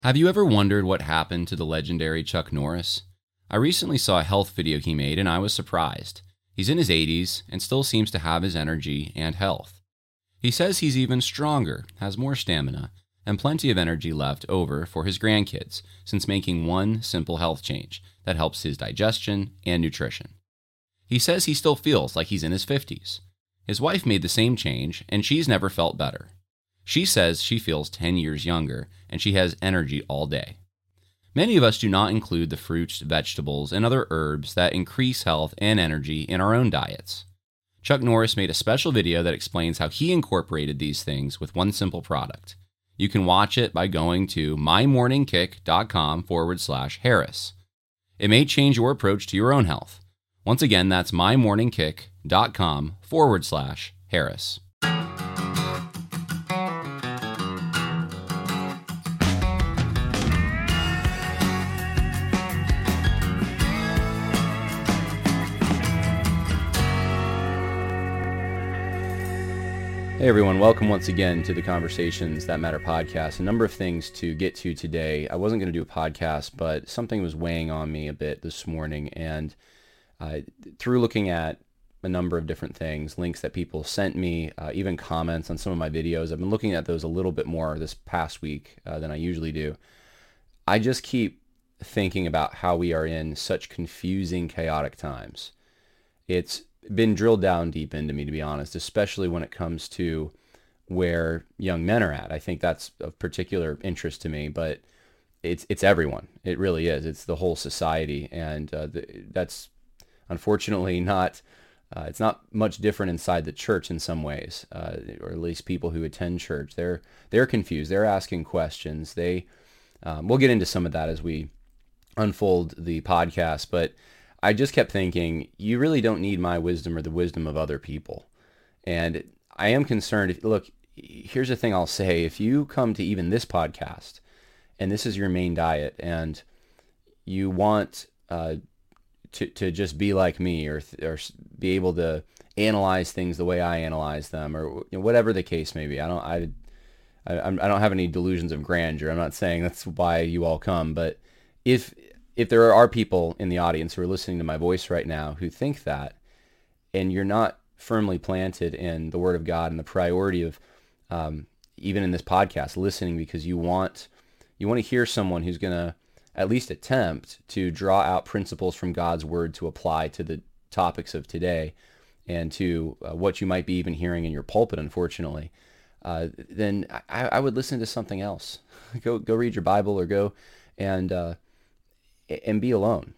Have you ever wondered what happened to the legendary Chuck Norris? I recently saw a health video he made and I was surprised. He's in his 80s and still seems to have his energy and health. He says he's even stronger, has more stamina, and plenty of energy left over for his grandkids since making one simple health change that helps his digestion and nutrition. He says he still feels like he's in his 50s. His wife made the same change and she's never felt better. She says she feels 10 years younger and she has energy all day. Many of us do not include the fruits, vegetables, and other herbs that increase health and energy in our own diets. Chuck Norris made a special video that explains how he incorporated these things with one simple product. You can watch it by going to mymorningkick.com/Harris. It may change your approach to your own health. Once again, that's mymorningkick.com/Harris. Hey everyone, welcome once again to the Conversations That Matter podcast. A number of things to get to today. I wasn't going to do a podcast, but something was weighing on me a bit this morning, and through looking at a number of different things, links that people sent me, even comments on some of my videos, I've been looking at those a little bit more this past week than I usually do. I just keep thinking about how we are in such confusing, chaotic times. It's been drilled down deep into me, to be honest, especially when it comes to where young men are at. I think that's of particular interest to me, but it's everyone. It really is. It's the whole society, and that's unfortunately not. It's not much different inside the church in some ways, or at least people who attend church. They're confused. They're asking questions. We'll get into some of that as we unfold the podcast, but I just kept thinking, you really don't need my wisdom or the wisdom of other people. And I am concerned. Look, here's the thing I'll say. If you come to even this podcast, and this is your main diet, and you want to just be like me, or be able to analyze things the way I analyze them, or whatever the case may be, I don't have any delusions of grandeur. I'm not saying that's why you all come, but if there are people in the audience who are listening to my voice right now who think that, and you're not firmly planted in the Word of God and the priority of, even in this podcast, listening because you want to hear someone who's going to at least attempt to draw out principles from God's Word to apply to the topics of today and to what you might be even hearing in your pulpit, unfortunately, then I would listen to something else. Go read your Bible, or go and be alone.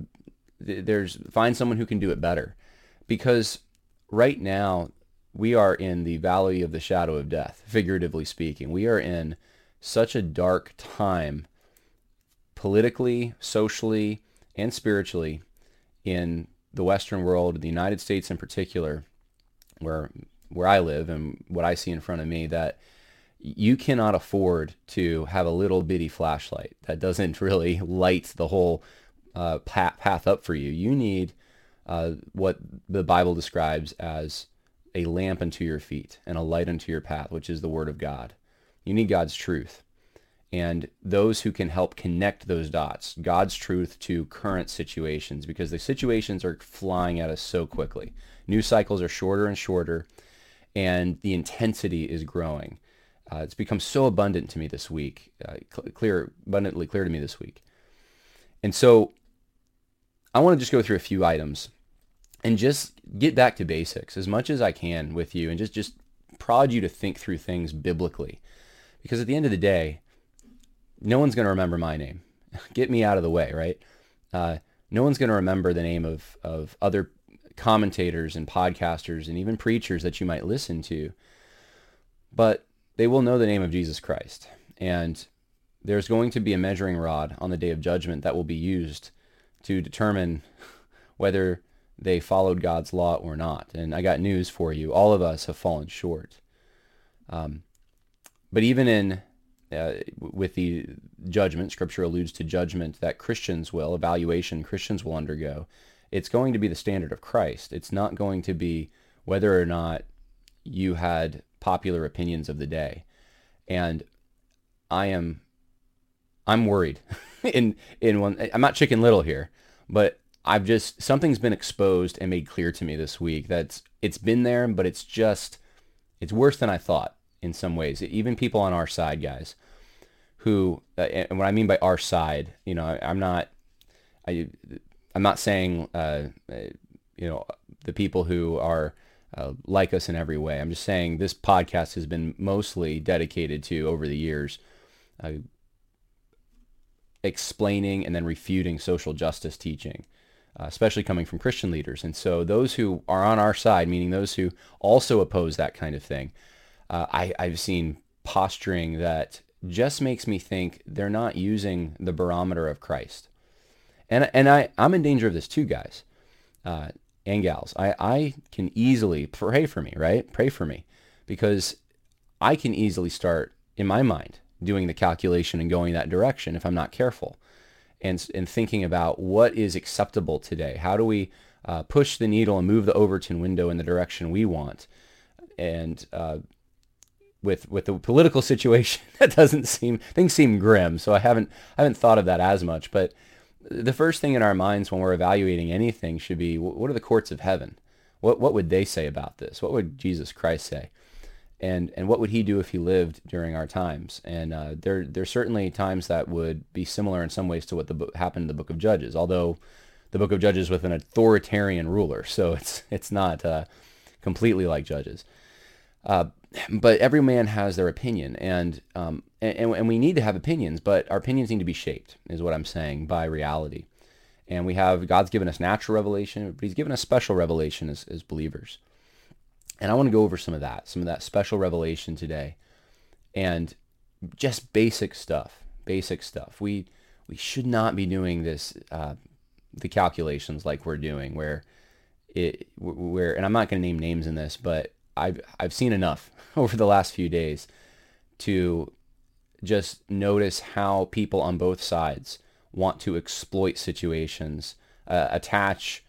Find someone who can do it better, because right now we are in the valley of the shadow of death, figuratively speaking. We are in such a dark time, politically, socially, and spiritually, in the Western world, the United States in particular, where I live and what I see in front of me, that you cannot afford to have a little bitty flashlight that doesn't really light the whole path up for you. You need what the Bible describes as a lamp unto your feet and a light unto your path, which is the Word of God. You need God's truth, and those who can help connect those dots, God's truth to current situations, because the situations are flying at us so quickly. News cycles are shorter and shorter, and the intensity is growing. It's become so abundant to me this week, abundantly clear to me this week. And so I want to just go through a few items and just get back to basics as much as I can with you, and just prod you to think through things biblically. Because at the end of the day, no one's going to remember my name. Get me out of the way, right? No one's going to remember the name of other commentators and podcasters and even preachers that you might listen to. But they will know the name of Jesus Christ. And there's going to be a measuring rod on the day of judgment that will be used to determine whether they followed God's law or not. And I got news for you. All of us have fallen short. But even with the judgment, Scripture alludes to judgment that Christians will undergo. It's going to be the standard of Christ. It's not going to be whether or not you had popular opinions of the day. And I am I'm worried. In one, I'm not Chicken Little here, but something's been exposed and made clear to me this week that it's been there, but it's worse than I thought in some ways. Even people on our side, guys, who, and what I mean by our side, I'm not saying, the people who are like us in every way. I'm just saying this podcast has been mostly dedicated to, over the years, explaining and then refuting social justice teaching, especially coming from Christian leaders. And so those who are on our side, meaning those who also oppose that kind of thing, I've seen posturing that just makes me think they're not using the barometer of Christ. And I'm in danger of this too, guys and gals. I can easily, pray for me, right? Pray for me, because I can easily start, in my mind, doing the calculation and going that direction if I'm not careful, and thinking about what is acceptable today. How do we push the needle and move the Overton window in the direction we want? And with the political situation, things seem grim. So I haven't thought of that as much. But the first thing in our minds when we're evaluating anything should be, what are the courts of heaven? What would they say about this? What would Jesus Christ say? And what would he do if he lived during our times? And there's certainly times that would be similar in some ways to what happened in the book of Judges, although the book of Judges with an authoritarian ruler, so it's not completely like Judges. But every man has their opinion, and we need to have opinions, but our opinions need to be shaped, is what I'm saying, by reality. And God's given us natural revelation, but he's given us special revelation as believers. And I want to go over some of that special revelation today, and just basic stuff. We should not be doing this, the calculations like we're doing, where and I'm not going to name names in this, but I've seen enough over the last few days to just notice how people on both sides want to exploit situations, attach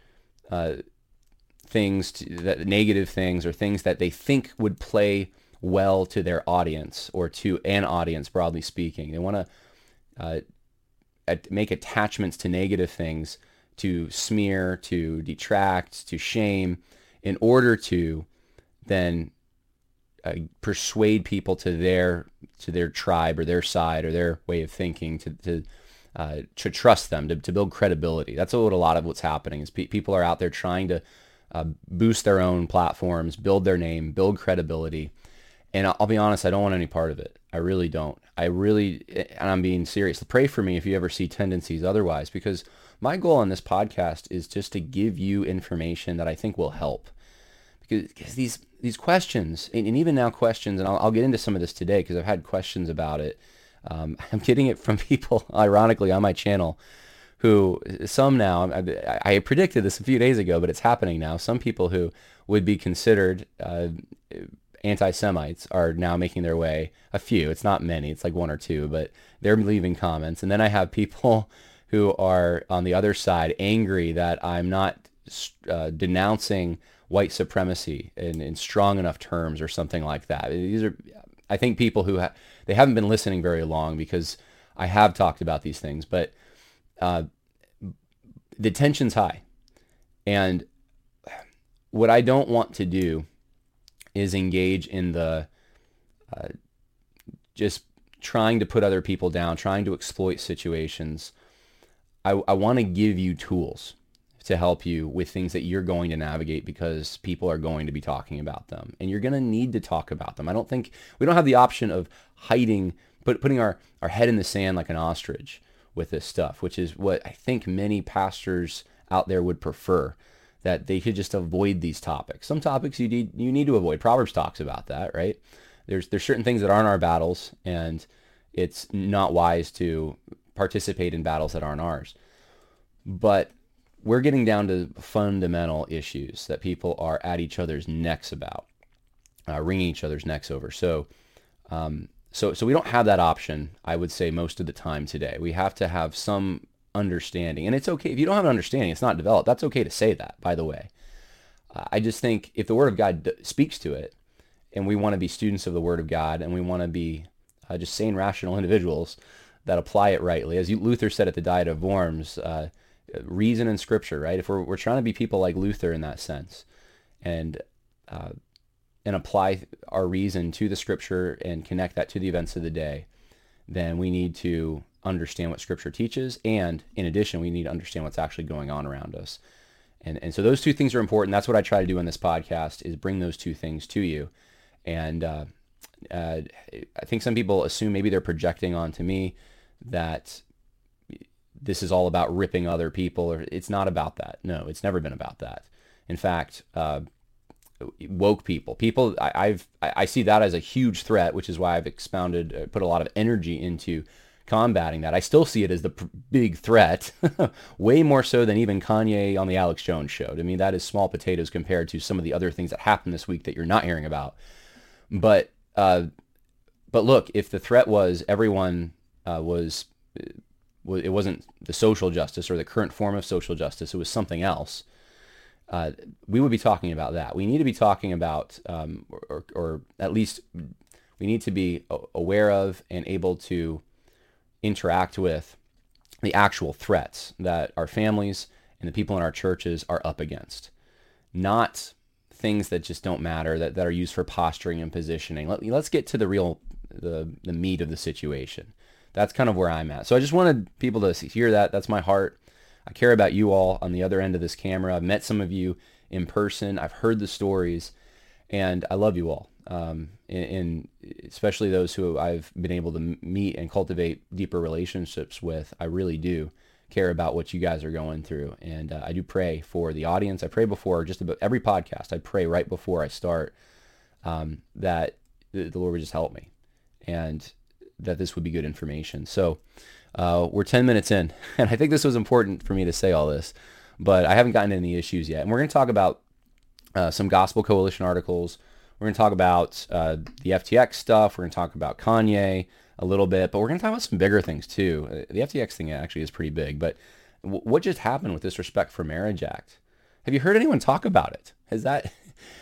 things negative things, or things that they think would play well to their audience, or to an audience, broadly speaking. They want to make attachments to negative things, to smear, to detract, to shame, in order to then persuade people to their tribe or their side or their way of thinking, to trust them, to build credibility. That's what a lot of what's happening is people are out there trying to boost their own platforms, build their name, build credibility. And I'll be honest, I don't want any part of it. I really don't. And I'm being serious. Pray for me if you ever see tendencies otherwise, because my goal on this podcast is just to give you information that I think will help. Because these questions, and even now questions, and I'll get into some of this today because I've had questions about it. I'm getting it from people, ironically, on my channel, who, some now, I predicted this a few days ago, but it's happening now. Some people who would be considered anti-Semites are now making their way, a few, it's not many, it's like one or two, but they're leaving comments. And then I have people who are on the other side angry that I'm not denouncing white supremacy in strong enough terms or something like that. These are, I think, people who they haven't been listening very long, because I have talked about these things, but the tension's high. And what I don't want to do is engage in the just trying to put other people down, trying to exploit situations. I want to give you tools to help you with things that you're going to navigate, because people are going to be talking about them, and you're going to need to talk about them. I don't think we don't have the option of hiding, putting our head in the sand like an ostrich with this stuff, which is what I think many pastors out there would prefer, that they could just avoid these topics. Some topics you need to avoid. Proverbs talks about that, right? There's certain things that aren't our battles, and it's not wise to participate in battles that aren't ours. But we're getting down to fundamental issues that people are at each other's necks about, wringing each other's necks over. So we don't have that option, I would say, most of the time today. We have to have some understanding. And it's okay. If you don't have an understanding, it's not developed. That's okay to say that, by the way. I just think if the Word of God speaks to it, and we want to be students of the Word of God, and we want to be just sane, rational individuals, that apply it rightly. As Luther said at the Diet of Worms, reason and scripture, right? If we're trying to be people like Luther in that sense, and apply our reason to the scripture and connect that to the events of the day, then we need to understand what scripture teaches, and in addition, we need to understand what's actually going on around us. And so those two things are important. That's what I try to do in this podcast, is bring those two things to you. And I think some people assume maybe they're projecting onto me that this is all about ripping other people, or it's not about that. No, it's never been about that. In fact, woke people, I see that as a huge threat, which is why I've put a lot of energy into combating that. I still see it as the big threat, way more so than even Kanye on the Alex Jones show. I mean, that is small potatoes compared to some of the other things that happened this week that you're not hearing about. But look, if the threat was everyone it wasn't the social justice or the current form of social justice, it was something else, we would be talking about that. We need to be talking about, or at least we need to be aware of and able to interact with the actual threats that our families and the people in our churches are up against, not things that just don't matter, that are used for posturing and positioning. Let's get to the real, the meat of the situation. That's kind of where I'm at. So I just wanted people to hear that. That's my heart. I care about you all on the other end of this camera. I've met some of you in person. I've heard the stories, and I love you all. And especially those who I've been able to meet and cultivate deeper relationships with. I really do care about what you guys are going through. And I do pray for the audience. I pray before just about every podcast. I pray right before I start that the Lord would just help me, and that this would be good information. So we're 10 minutes in, and I think this was important for me to say all this, but I haven't gotten into any issues yet. And we're going to talk about some Gospel Coalition articles. We're going to talk about the FTX stuff. We're going to talk about Kanye a little bit, but we're going to talk about some bigger things too. The FTX thing actually is pretty big, but what just happened with this Respect for Marriage Act? Have you heard anyone talk about it? Has that,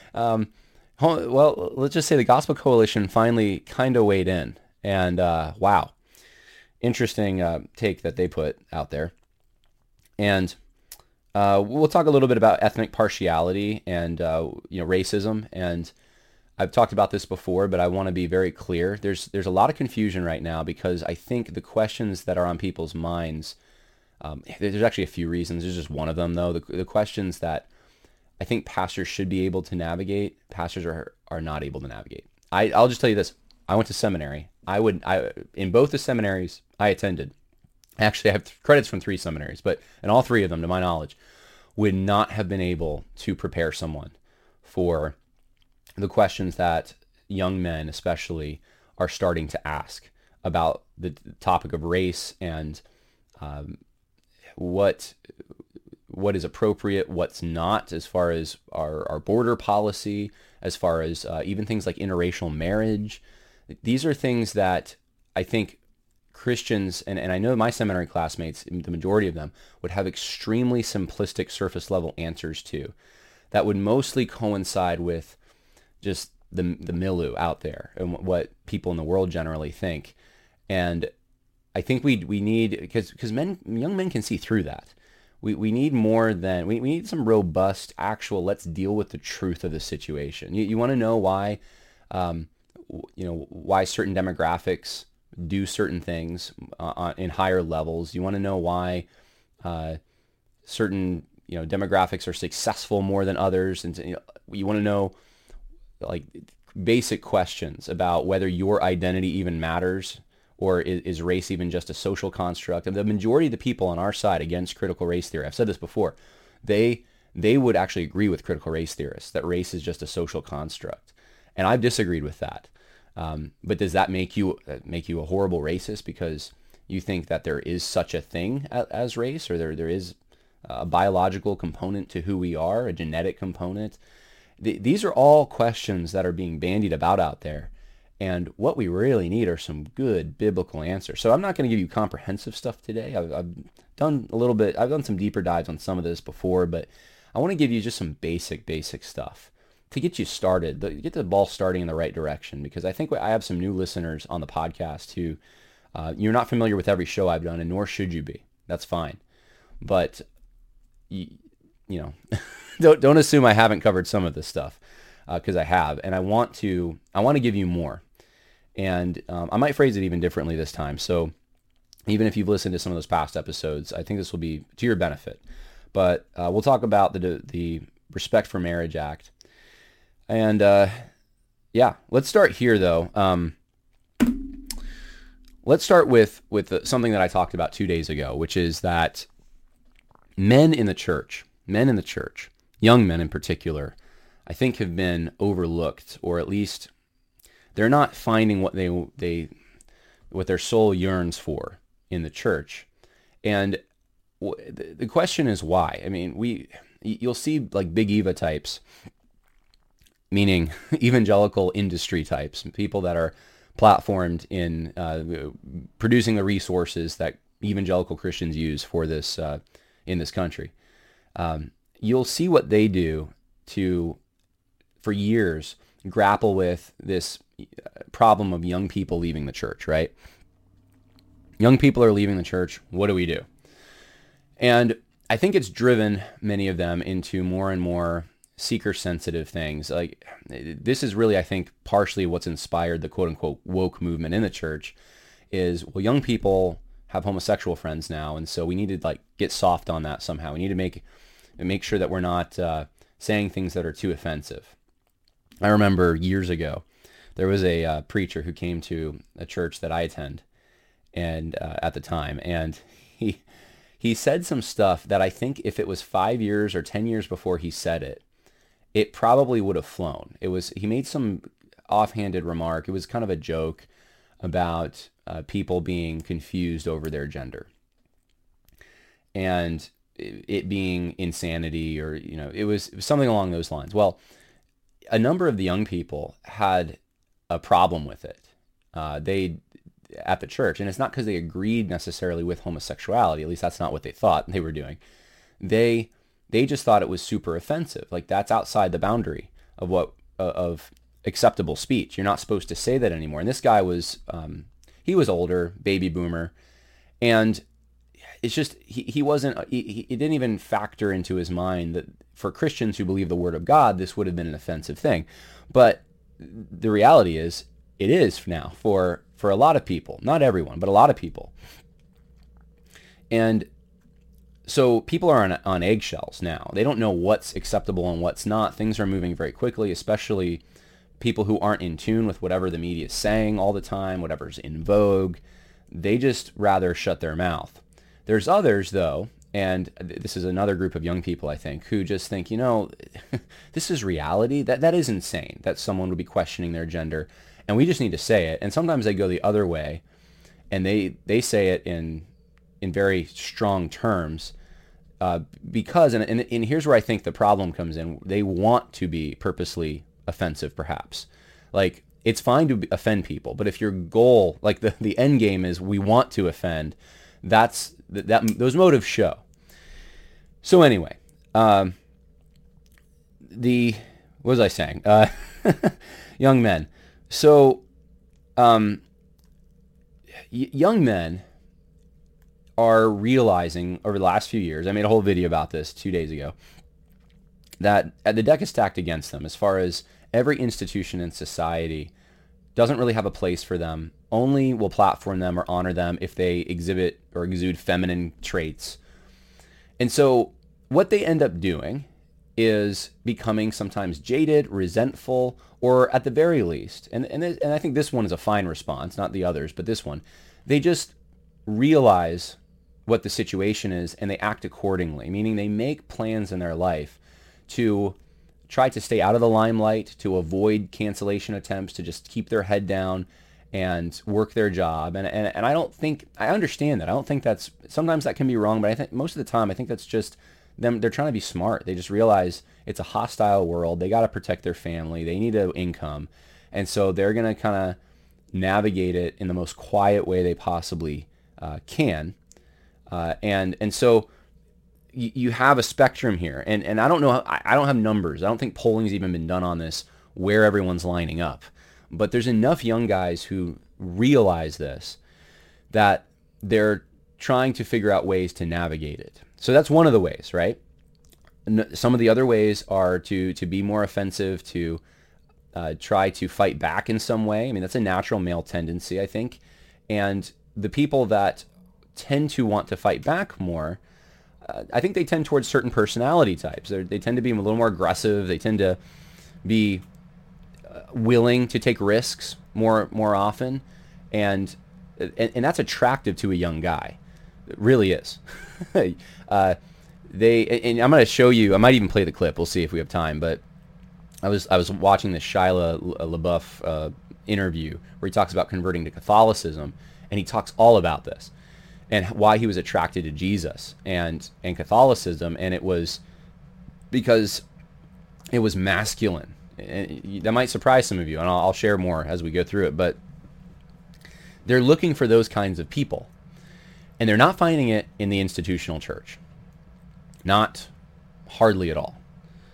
well, let's just say the Gospel Coalition finally kind of weighed in, and wow, interesting take that they put out there. And we'll talk a little bit about ethnic partiality and racism. And I've talked about this before, but I want to be very clear. There's a lot of confusion right now, because I think the questions that are on people's minds, there's actually a few reasons. There's just one of them, though. The questions that I think pastors should be able to navigate, pastors are not able to navigate. I'll just tell you this. I went to seminary. In both the seminaries I attended, actually I have credits from 3 seminaries, but in all 3 of them, to my knowledge, would not have been able to prepare someone for the questions that young men especially are starting to ask about the topic of race, and what is appropriate, what's not, as far as our border policy, as far as even things like interracial marriage. These are things that I think Christians, and I know my seminary classmates, the majority of them, would have extremely simplistic, surface level answers to, that would mostly coincide with just the milieu out there and what people in the world generally think. And I think we need, because young men can see through that. We need more than, we need some robust, actual, let's deal with the truth of the situation. You want to know why, why certain demographics do certain things in higher levels. You want to know why certain demographics are successful more than others, and you want to know like basic questions about whether your identity even matters, or is race even just a social construct. And the majority of the people on our side against critical race theory, I've said this before, they would actually agree with critical race theorists that race is just a social construct, and I've disagreed with that. But does that make you a horrible racist because you think that there is such a thing as race, or there is a biological component to who we are, a genetic component? These are all questions that are being bandied about out there, and what we really need are some good biblical answers. So I'm not going to give you comprehensive stuff today. I've done a little bit. I've done some deeper dives on some of this before, but I want to give you just some basic stuff to get you started, get the ball starting in the right direction, because I think I have some new listeners on the podcast who You're not familiar with every show I've done, and nor should you be. That's fine. But, you know, don't assume I haven't covered some of this stuff, because I have. And I want to give you more. And I might phrase it even differently this time. So even if you've listened to some of those past episodes, I think this will be to your benefit. But we'll talk about the Respect for Marriage Act. And yeah, let's start here, though. Let's start with something that I talked about 2 days ago, which is that men in the church, young men in particular, I think have been overlooked, or at least they're not finding what what their soul yearns for in the church. And the question is why. I mean, you'll see like Big Eva types, meaning evangelical industry types, people that are platformed in producing the resources that evangelical Christians use for this in this country. You'll see what they do for years, grapple with this problem of young people leaving the church, right? Young people are leaving the church. What do we do? And I think it's driven many of them into more and more seeker-sensitive things. Like, this is really, I think, partially what's inspired the quote-unquote woke movement in the church is, well, young people have homosexual friends now, and so we need to like get soft on that somehow. We need to make sure that we're not saying things that are too offensive. I remember years ago, there was a preacher who came to a church that I attend, and at the time, and he said some stuff that I think if it was 5 years or 10 years before he said it, it probably would have flown. He made some offhanded remark. It was kind of a joke about people being confused over their gender, and it being insanity, or it was something along those lines. Well, a number of the young people had a problem with it. At the church, and it's not because they agreed necessarily with homosexuality. At least that's not what they thought they were doing. They just thought it was super offensive. Like, that's outside the boundary of acceptable speech. You're not supposed to say that anymore. And this guy was he was older, baby boomer, and it's just he didn't even factor into his mind that for Christians who believe the Word of God, this would have been an offensive thing. But the reality is, it is now for a lot of people, not everyone, but a lot of people. And so people are on eggshells now. They don't know what's acceptable and what's not. Things are moving very quickly, especially people who aren't in tune with whatever the media is saying all the time, whatever's in vogue. They just rather shut their mouth. There's others, though, and this is another group of young people, I think, who just think, this is reality. That is insane that someone would be questioning their gender, and we just need to say it. And sometimes they go the other way, and they say it in very strong terms, because, and here's where I think the problem comes in. They want to be purposely offensive, perhaps. Like, it's fine to offend people, but if your goal, like the end game is we want to offend, those motives show. So anyway, what was I saying? Young men. So, young men are realizing over the last few years, I made a whole video about this 2 days ago, that the deck is stacked against them as far as every institution in society doesn't really have a place for them, only will platform them or honor them if they exhibit or exude feminine traits. And so what they end up doing is becoming sometimes jaded, resentful, or at the very least, and I think this one is a fine response, not the others, but this one, they just realize what the situation is and they act accordingly, meaning they make plans in their life to try to stay out of the limelight, to avoid cancellation attempts, to just keep their head down and work their job. And I don't think, I understand that. I don't think that's, sometimes that can be wrong, but I think most of the time, I think that's just them. They're trying to be smart. They just realize it's a hostile world. They got to protect their family. They need an income. And so they're going to kind of navigate it in the most quiet way they possibly can. And so you have a spectrum here. And I don't know, I don't have numbers. I don't think polling's even been done on this, where everyone's lining up. But there's enough young guys who realize this that they're trying to figure out ways to navigate it. So that's one of the ways, right? Some of the other ways are to be more offensive, to try to fight back in some way. I mean, that's a natural male tendency, I think. And the people that tend to want to fight back more, I think they tend towards certain personality types. They tend to be a little more aggressive. They tend to be willing to take risks more often, and that's attractive to a young guy. It really is. And I'm going to show you. I might even play the clip. We'll see if we have time. But I was watching this Shia LaBeouf interview where he talks about converting to Catholicism, and he talks all about this and why he was attracted to Jesus and Catholicism, and it was because it was masculine. And that might surprise some of you, and I'll share more as we go through it, but they're looking for those kinds of people, and they're not finding it in the institutional church. Not hardly at all.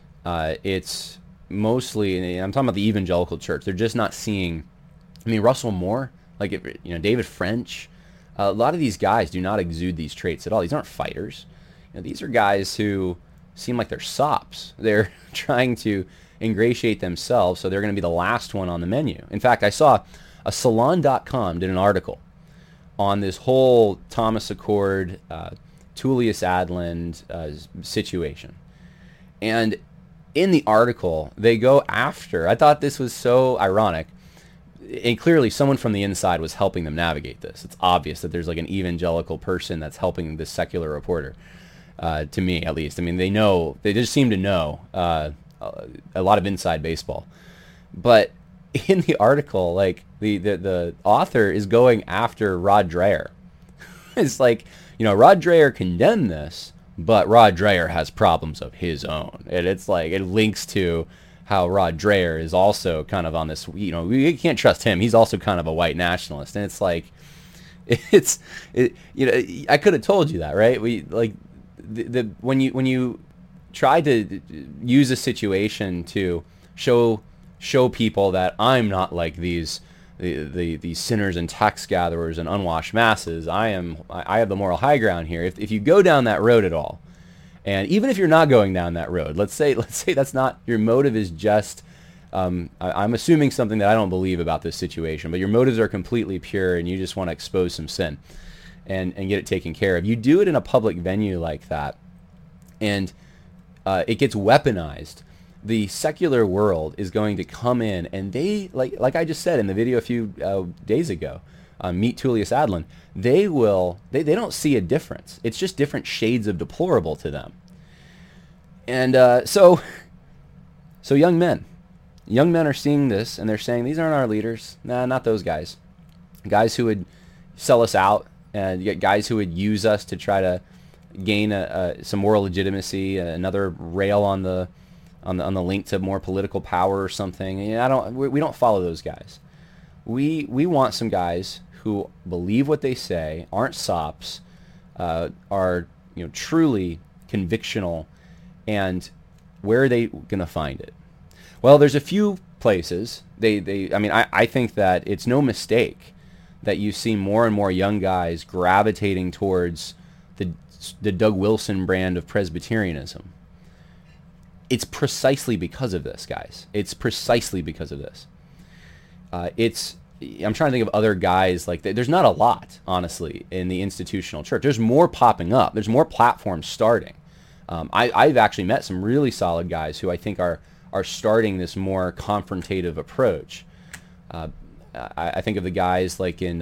It's mostly, and I'm talking about the evangelical church, they're just not seeing, I mean, Russell Moore, David French, a lot of these guys do not exude these traits at all. These aren't fighters. These are guys who seem like they're sops. They're trying to ingratiate themselves, so they're going to be the last one on the menu. In fact, I saw a Salon.com did an article on this whole Thomas Accord, Tullius Adland situation. And in the article, they go after, I thought this was so ironic, and clearly someone from the inside was helping them navigate this. It's obvious that there's like an evangelical person that's helping this secular reporter, to me at least. I mean, they just seem to know a lot of inside baseball. But in the article, like the author is going after Rod Dreher. It's like, Rod Dreher condemned this, but Rod Dreher has problems of his own. And it's like, it links to how Rod Dreher is also kind of on this, we can't trust him. He's also kind of a white nationalist. And it's like, I could have told you that, right? When you try to use a situation to show people that I'm not like these sinners and tax gatherers and unwashed masses. I have the moral high ground here. If you go down that road at all, and even if you're not going down that road, let's say that's not your motive, is just I'm assuming something that I don't believe about this situation, but your motives are completely pure and you just want to expose some sin and get it taken care of. You do it in a public venue like that, and it gets weaponized. The secular world is going to come in, and they, like I just said in the video a few days ago, Meet Tullius Adland, they don't see a difference. It's just different shades of deplorable to them. And so young men are seeing this, and they're saying, these aren't our leaders. Nah, not those guys. Guys who would sell us out, and guys who would use us to try to gain some moral legitimacy, another rail on the link to more political power or something. We don't follow those guys. We want some guys who believe what they say, aren't sops, are truly convictional. And where are they going to find it? Well, there's a few places. I think that it's no mistake that you see more and more young guys gravitating towards the Doug Wilson brand of Presbyterianism. It's precisely because of this, guys. It's precisely because of this. I'm trying to think of other guys like that. There's not a lot, honestly, in the institutional church. There's more popping up. There's more platforms starting. I've actually met some really solid guys who I think are starting this more confrontative approach. I think of the guys like in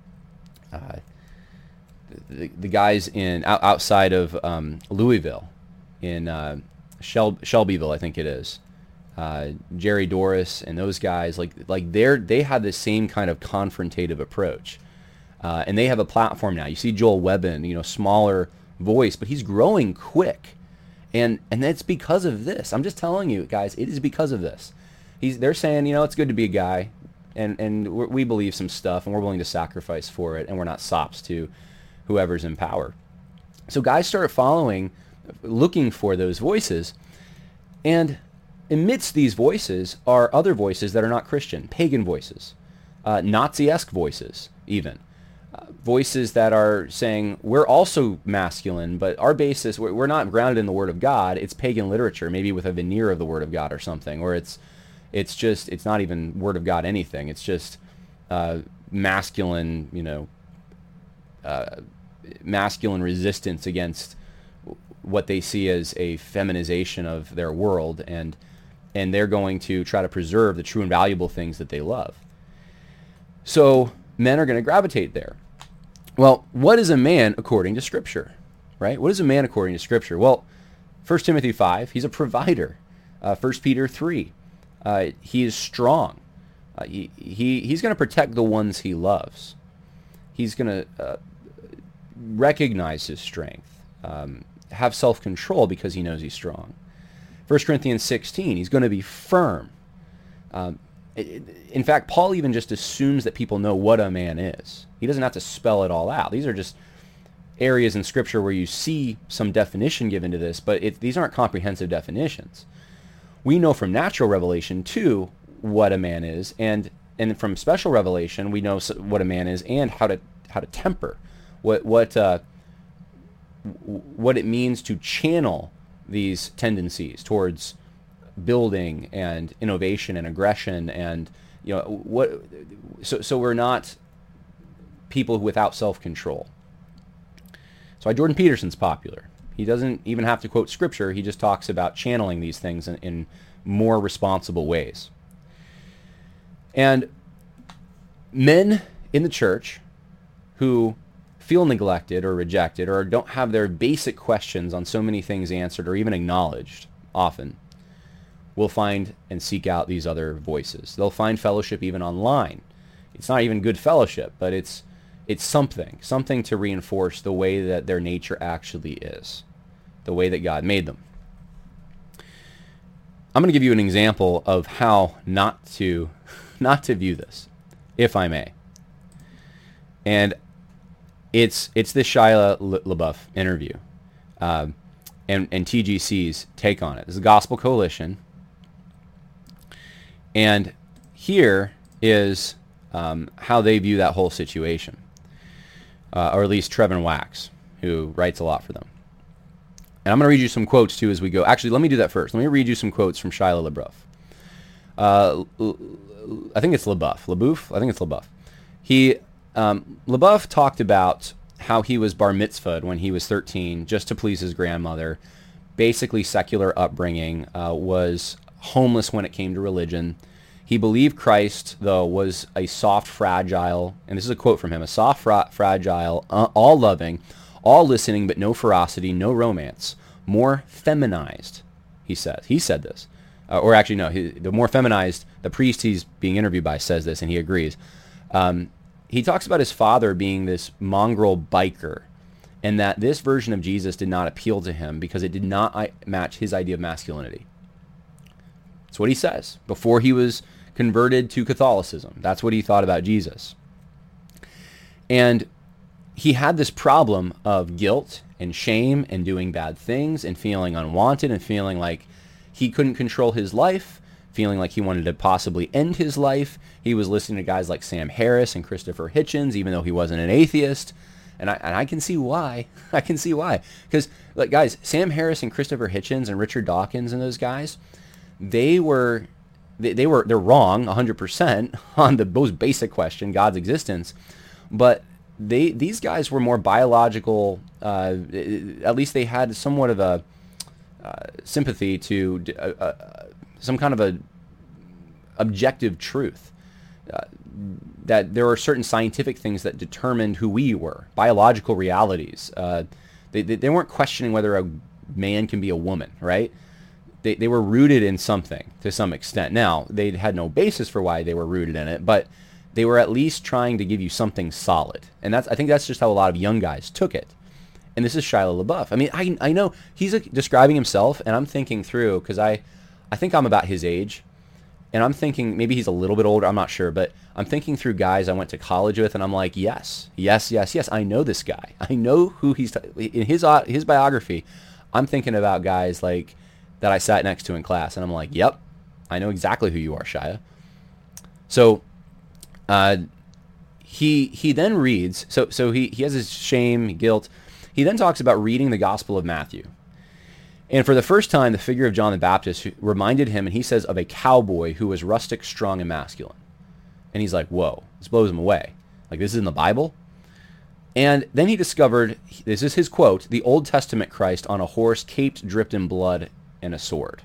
the guys in outside of Louisville, in Shelbyville, I think it is. Jerry Doris and those guys, they have the same kind of confrontative approach, and they have a platform now. You see Joel Webbin, smaller voice, but he's growing quick, and that's because of this. I'm just telling you, guys, it is because of this. They're saying, it's good to be a guy, and we believe some stuff, and we're willing to sacrifice for it, and we're not sops to whoever's in power. So guys start following, looking for those voices, and amidst these voices are other voices that are not Christian, pagan voices, Nazi-esque voices even. voices that are saying we're also masculine, but our basis, we're not grounded in the Word of God. It's pagan literature, maybe with a veneer of the Word of God or something, or it's not even Word of God anything. It's just masculine, masculine resistance against what they see as a feminization of their world, and they're going to try to preserve the true and valuable things that they love. So men are going to gravitate there. Well, what is a man according to Scripture, right? What is a man according to Scripture? Well, 1 Timothy 5, he's a provider. 1 Peter 3, he is strong. He's going to protect the ones he loves. He's going to recognize his strength, have self-control because he knows he's strong. 1 Corinthians 16, he's going to be firm. In fact, Paul even just assumes that people know what a man is. He doesn't have to spell it all out. These are just areas in Scripture where you see some definition given to this, but these aren't comprehensive definitions. We know from natural revelation, too, what a man is, and from special revelation, we know what a man is and how to temper, what it means to channel these tendencies towards building and innovation and aggression, and so we're not people without self-control. So why Jordan Peterson's popular. He doesn't even have to quote Scripture. He just talks about channeling these things in more responsible ways. And men in the church who feel neglected or rejected or don't have their basic questions on so many things answered or even acknowledged often will find and seek out these other voices. They'll find fellowship even online. It's not even good fellowship, but it's something to reinforce the way that their nature actually is, the way that God made them. I'm going to give you an example of how not to view this, if I may. And it's this Shia LaBeouf interview and TGC's take on it. This is the Gospel Coalition. And here is how they view that whole situation. Or at least Trevin Wax, who writes a lot for them. And I'm going to read you some quotes, too, as we go. Actually, let me do that first. Let me read you some quotes from Shia LaBeouf. I think it's LaBeouf. I think it's LaBeouf. LaBeouf talked about how he was bar mitzvahed when he was 13 just to please his grandmother. Basically secular upbringing, was homeless when it came to religion. He believed Christ, though, was a soft, fragile, and this is a quote from him, a soft, fragile, all-loving, all-listening, but no ferocity, no romance, more feminized, he says. He said this. Or actually, no, the more feminized, the priest he's being interviewed by says this, and he agrees. He talks about his father being this mongrel biker, and that this version of Jesus did not appeal to him because it did not match his idea of masculinity. That's what he says. Before he was converted to Catholicism, that's what he thought about Jesus. And he had this problem of guilt and shame and doing bad things and feeling unwanted and feeling like he couldn't control his life, feeling like he wanted to possibly end his life. He was listening to guys like Sam Harris and Christopher Hitchens, even though he wasn't an atheist. And I can see why. I can see why. Because, like, guys, Sam Harris and Christopher Hitchens and Richard Dawkins and those guys, they're wrong 100% on the most basic question, God's existence. But these guys were more biological. At least they had somewhat of a sympathy to some kind of a objective truth. That there are certain scientific things that determined who we were, biological realities. They weren't questioning whether a man can be a woman, right? They were rooted in something to some extent. Now, they had no basis for why they were rooted in it, but they were at least trying to give you something solid. And I think that's just how a lot of young guys took it. And this is Shia LaBeouf. I mean, I know he's describing himself, and I'm thinking through, because I think I'm about his age, and I'm thinking maybe he's a little bit older, I'm not sure, but I'm thinking through guys I went to college with, and I'm like, yes, I know this guy. I know who he's, in his biography, I'm thinking about guys like that I sat next to in class, and I'm like, yep, I know exactly who you are, Shia. So he then reads, so he has his shame, guilt. He then talks about reading the Gospel of Matthew. And for the first time, the figure of John the Baptist reminded him, and he says, of a cowboy who was rustic, strong, and masculine. And he's like, whoa, this blows him away. Like, this is in the Bible? And then he discovered, this is his quote, the Old Testament Christ on a horse caped, dripped in blood, and a sword.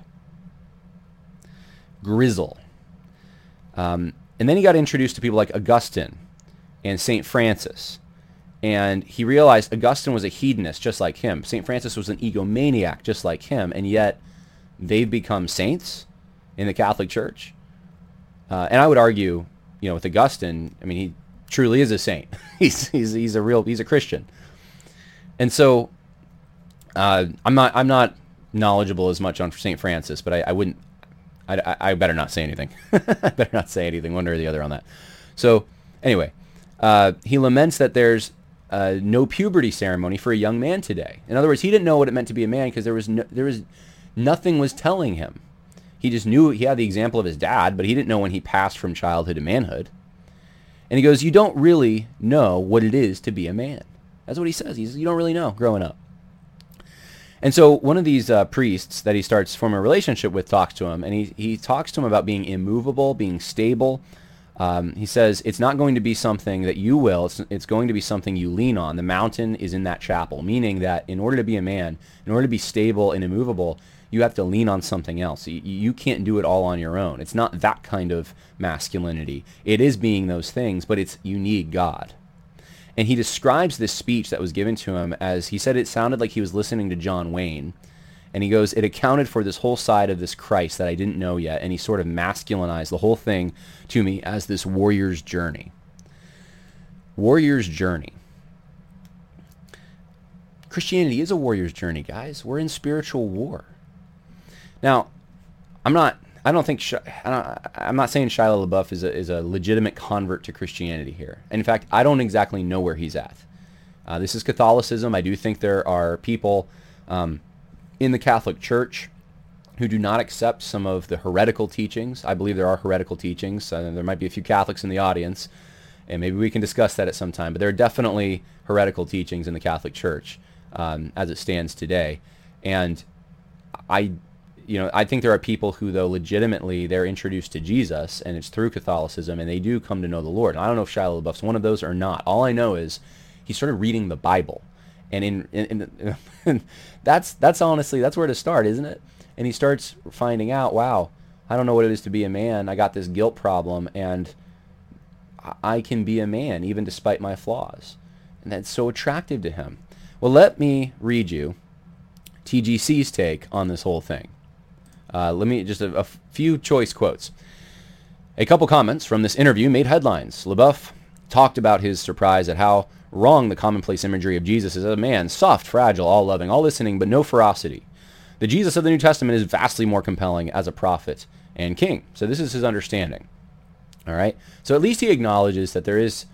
Grizzle. And then he got introduced to people like Augustine and St. Francis. And he realized Augustine was a hedonist just like him. St. Francis was an egomaniac just like him. And yet they've become saints in the Catholic Church. And I would argue, with Augustine, I mean, he truly is a saint. he's a Christian. And so I'm not knowledgeable as much on St. Francis, but I better not say anything. I better not say anything one way or the other on that. So anyway, he laments that there's no puberty ceremony for a young man today. In other words, he didn't know what it meant to be a man because nothing was telling him. He just knew he had the example of his dad, but he didn't know when he passed from childhood to manhood. And he goes, you don't really know what it is to be a man. That's what he says. You don't really know growing up. And so one of these priests that he starts forming a relationship with talks to him, and he talks to him about being immovable, being stable. He says, it's not going to be something that you will, it's going to be something you lean on. The mountain is in that chapel, meaning that in order to be a man, in order to be stable and immovable, you have to lean on something else. You can't do it all on your own. It's not that kind of masculinity. It is being those things, but you need God. And he describes this speech that was given to him as, he said it sounded like he was listening to John Wayne. And he goes, it accounted for this whole side of this Christ that I didn't know yet. And he sort of masculinized the whole thing to me as this warrior's journey. Warrior's journey. Christianity is a warrior's journey, guys. We're in spiritual war. Now, I'm not saying Shia LaBeouf is a legitimate convert to Christianity here. And in fact, I don't exactly know where he's at. This is Catholicism. I do think there are people in the Catholic Church who do not accept some of the heretical teachings. I believe there are heretical teachings. There might be a few Catholics in the audience, and maybe we can discuss that at some time. But there are definitely heretical teachings in the Catholic Church as it stands today. And I think there are people who, though, legitimately they're introduced to Jesus, and it's through Catholicism, and they do come to know the Lord. And I don't know if Shia LaBeouf's one of those or not. All I know is he started reading the Bible. And that's honestly, that's where to start, isn't it? And he starts finding out, wow, I don't know what it is to be a man. I got this guilt problem, and I can be a man even despite my flaws. And that's so attractive to him. Well, let me read you TGC's take on this whole thing. Let me just a few choice quotes. A couple comments from this interview made headlines. LaBeouf talked about his surprise at how wrong the commonplace imagery of Jesus is as a man, soft, fragile, all-loving, all-listening, but no ferocity. The Jesus of the New Testament is vastly more compelling as a prophet and king. So this is his understanding. All right? So at least he acknowledges that there is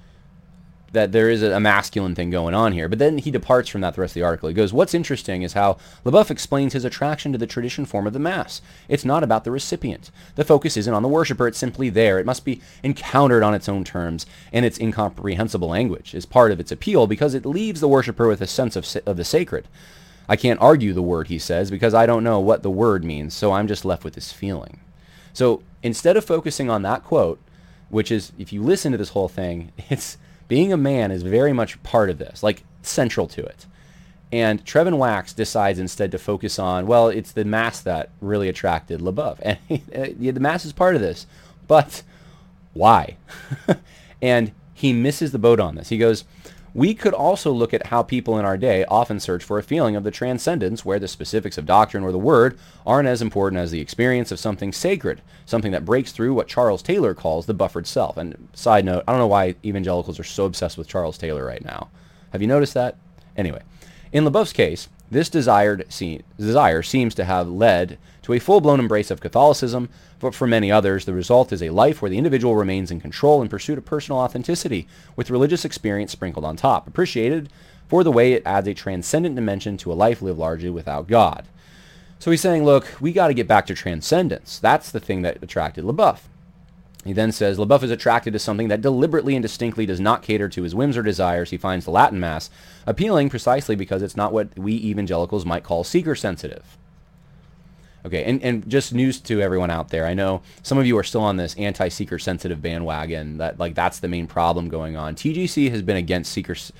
a masculine thing going on here. But then he departs from that the rest of the article. He goes, what's interesting is how LaBeouf explains his attraction to the tradition form of the Mass. It's not about the recipient. The focus isn't on the worshiper. It's simply there. It must be encountered on its own terms, and its incomprehensible language is part of its appeal because it leaves the worshiper with a sense of the sacred. I can't argue the word, he says, because I don't know what the word means, so I'm just left with this feeling. So instead of focusing on that quote, which is, if you listen to this whole thing, it's being a man is very much part of this, like central to it. And Trevin Wax decides instead to focus on, well, it's the Mass that really attracted LaBeouf. And the Mass is part of this, but why? And he misses the boat on this. He goes, we could also look at how people in our day often search for a feeling of the transcendence where the specifics of doctrine or the word aren't as important as the experience of something sacred, something that breaks through what Charles Taylor calls the buffered self. And side note, I don't know why evangelicals are so obsessed with Charles Taylor right now. Have you noticed that? Anyway, in LaBeouf's case, this desire seems to have led to a full-blown embrace of Catholicism, but for many others, the result is a life where the individual remains in control in pursuit of personal authenticity, with religious experience sprinkled on top, appreciated for the way it adds a transcendent dimension to a life lived largely without God. So he's saying, look, we got to get back to transcendence. That's the thing that attracted LaBeouf. He then says, LaBeouf is attracted to something that deliberately and distinctly does not cater to his whims or desires. He finds the Latin Mass appealing precisely because it's not what we evangelicals might call seeker-sensitive. Okay, and just news to everyone out there. I know some of you are still on this anti-seeker sensitive bandwagon. That's the main problem going on. TGC has been against seekers.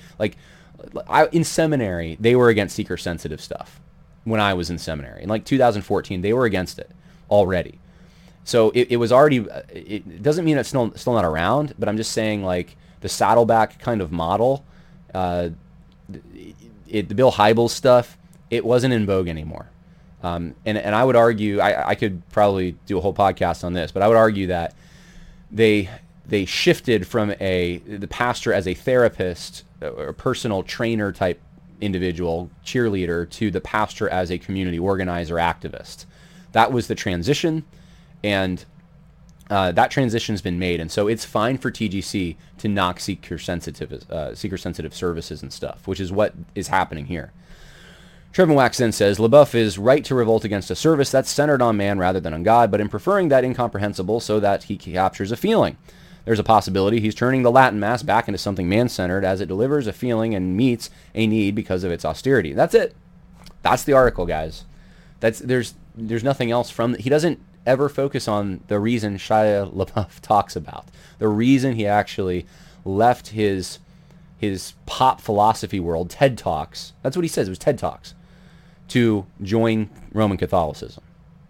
In seminary, they were against seeker sensitive stuff. When I was in seminary, in 2014, they were against it already. So it was already. It doesn't mean it's still not around, but I'm just saying the Saddleback kind of model, the Bill Hybels stuff, it wasn't in vogue anymore. And I would argue, I could probably do a whole podcast on this, but I would argue that they shifted from the pastor as a therapist or personal trainer type individual, cheerleader, to the pastor as a community organizer, activist. That was the transition, and that transition's been made, and so it's fine for TGC to knock seeker-sensitive services and stuff, which is what is happening here. Trevin Wax then says, LaBeouf is right to revolt against a service that's centered on man rather than on God, but in preferring that incomprehensible so that he captures a feeling. There's a possibility he's turning the Latin Mass back into something man-centered as it delivers a feeling and meets a need because of its austerity. That's it. That's the article, guys. There's nothing else from... He doesn't ever focus on the reason Shia LaBeouf talks about. The reason he actually left his pop philosophy world, TED Talks. That's what he says. It was TED Talks. To join Roman Catholicism.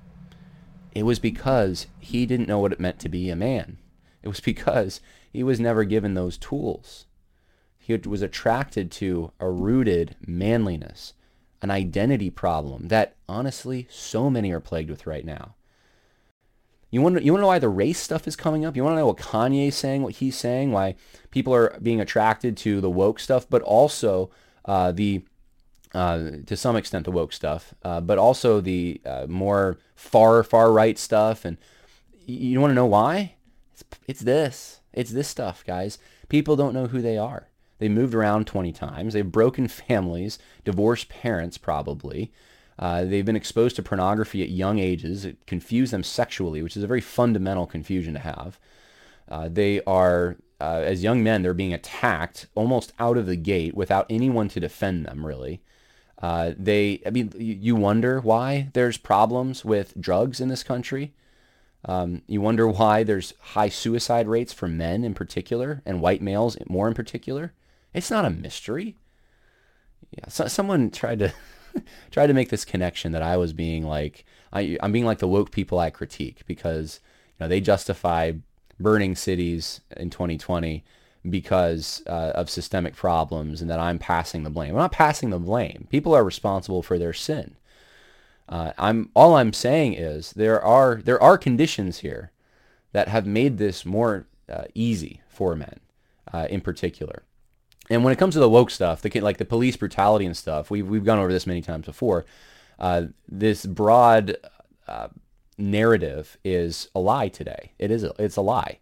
It was because he didn't know what it meant to be a man. It was because he was never given those tools. He was attracted to a rooted manliness, an identity problem that, honestly, so many are plagued with right now. You want to know why the race stuff is coming up? You want to know what Kanye's saying, what he's saying, why people are being attracted to the woke stuff, but also to some extent the woke stuff, but also the more far right stuff. And you want to know why? It's this stuff, guys. People don't know who they are. They moved around 20 times. They've broken families, divorced parents probably. They've been exposed to pornography at young ages. It confused them sexually, which is a very fundamental confusion to have. They are, as young men, they're being attacked almost out of the gate without anyone to defend them, really. You wonder why there's problems with drugs in this country. You wonder why there's high suicide rates for men in particular, and white males more in particular. It's not a mystery. Yeah, someone tried to make this connection that I was being I'm being like the woke people I critique because they justify burning cities in 2020 because of systemic problems, and that I'm passing the blame. I'm not passing the blame. People are responsible for their sin. All I'm saying is there are conditions here that have made this more easy for men, in particular. And when it comes to the woke stuff, the police brutality and stuff, we've gone over this many times before. This broad narrative is a lie today. It's a lie.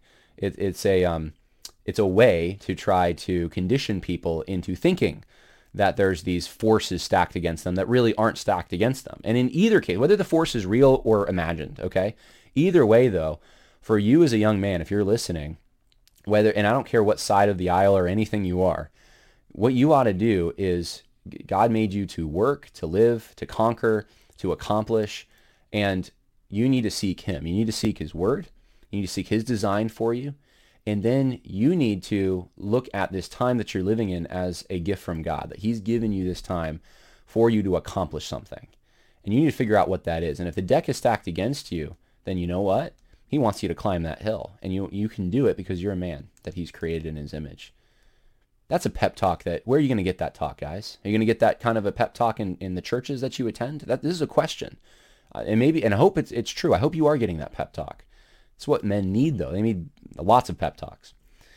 It's a way to try to condition people into thinking that there's these forces stacked against them that really aren't stacked against them. And in either case, whether the force is real or imagined, okay? Either way, though, for you as a young man, if you're listening, and I don't care what side of the aisle or anything you are, what you ought to do is God made you to work, to live, to conquer, to accomplish, and you need to seek him. You need to seek his word. You need to seek his design for you. And then you need to look at this time that you're living in as a gift from God, that he's given you this time for you to accomplish something. And you need to figure out what that is. And if the deck is stacked against you, then you know what? He wants you to climb that hill. And you can do it because you're a man that he's created in his image. That's a pep talk. Where are you going to get that talk, guys? Are you going to get that kind of a pep talk in the churches that you attend? This is a question. And I hope it's true. I hope you are getting that pep talk. It's what men need, though. They need lots of pep talks.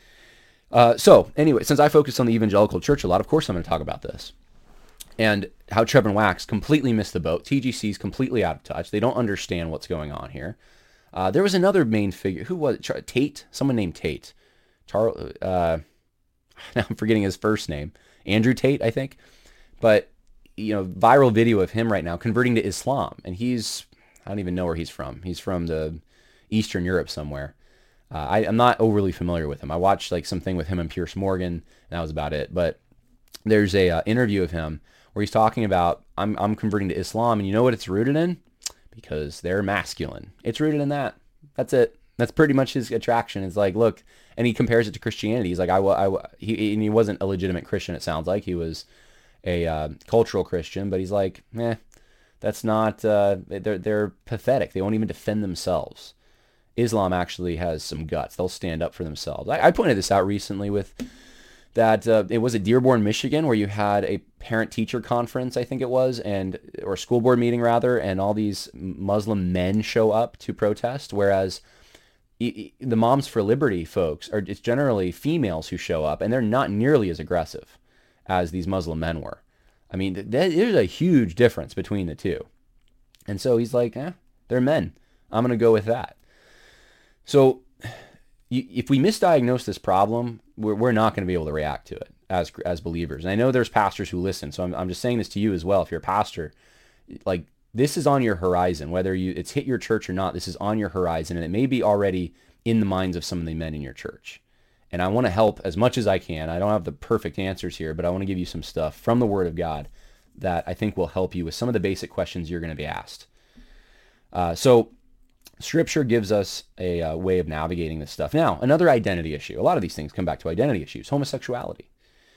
So anyway, since I focus on the evangelical church a lot, of course I'm going to talk about this. And how Trevin Wax completely missed the boat. TGC's completely out of touch. They don't understand what's going on here. There was another main figure. Who was it? Tate? Someone named Tate. Now I'm forgetting his first name. Andrew Tate, I think. But, viral video of him right now converting to Islam. And I don't even know where he's from. He's from the Eastern Europe somewhere. I'm not overly familiar with him. I watched like something with him and Pierce Morgan, and that was about it. But there's a interview of him where he's talking about I'm converting to Islam, and you know what it's rooted in? Because they're masculine. It's rooted in that. That's it. That's pretty much his attraction. It's like, look, and he compares it to Christianity. He's like, he wasn't a legitimate Christian. It sounds like he was a cultural Christian, but he's like, that's not. They're pathetic. They won't even defend themselves. Islam actually has some guts. They'll stand up for themselves. I pointed this out recently with that. It was at Dearborn, Michigan, where you had a parent-teacher conference, I think it was, or school board meeting rather, and all these Muslim men show up to protest, whereas the Moms for Liberty folks it's generally females who show up, and they're not nearly as aggressive as these Muslim men were. I mean, there's a huge difference between the two. And so he's like, they're men. I'm going to go with that. So if we misdiagnose this problem, we're not going to be able to react to it as believers. And I know there's pastors who listen, so I'm just saying this to you as well. If you're a pastor, like, this is on your horizon, whether it's hit your church or not. This is on your horizon, and it may be already in the minds of some of the men in your church. And I want to help as much as I can. I don't have the perfect answers here, but I want to give you some stuff from the Word of God that I think will help you with some of the basic questions you're going to be asked. So Scripture gives us a way of navigating this stuff. Now, another identity issue. A lot of these things come back to identity issues. Homosexuality.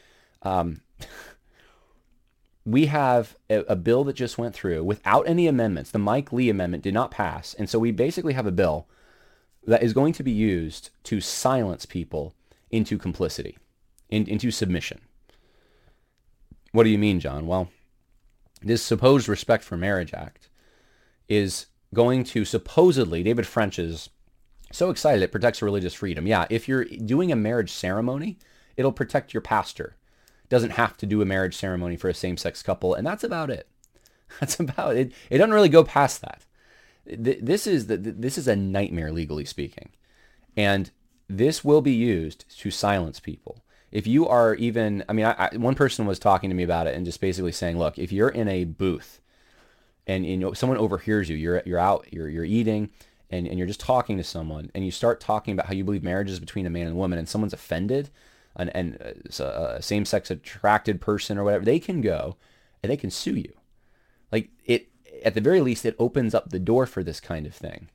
We have a bill that just went through without any amendments. The Mike Lee amendment did not pass. And so we basically have a bill that is going to be used to silence people into complicity, into submission. What do you mean, John? Well, this supposed Respect for Marriage Act is going to supposedly, David French is so excited it protects religious freedom. Yeah, if you're doing a marriage ceremony, it'll protect your pastor. Doesn't have to do a marriage ceremony for a same-sex couple, and that's about it. That's about it. It doesn't really go past that. This is a nightmare, legally speaking, and this will be used to silence people. If you are even, one person was talking to me about it and just basically saying, look, if you're in a booth and someone overhears you, you're out, you're eating, and you're just talking to someone, and you start talking about how you believe marriage is between a man and a woman, and someone's offended. And a same-sex attracted person or whatever, they can go and they can sue you. Like, it, at the very least, it opens up the door for this kind of thing.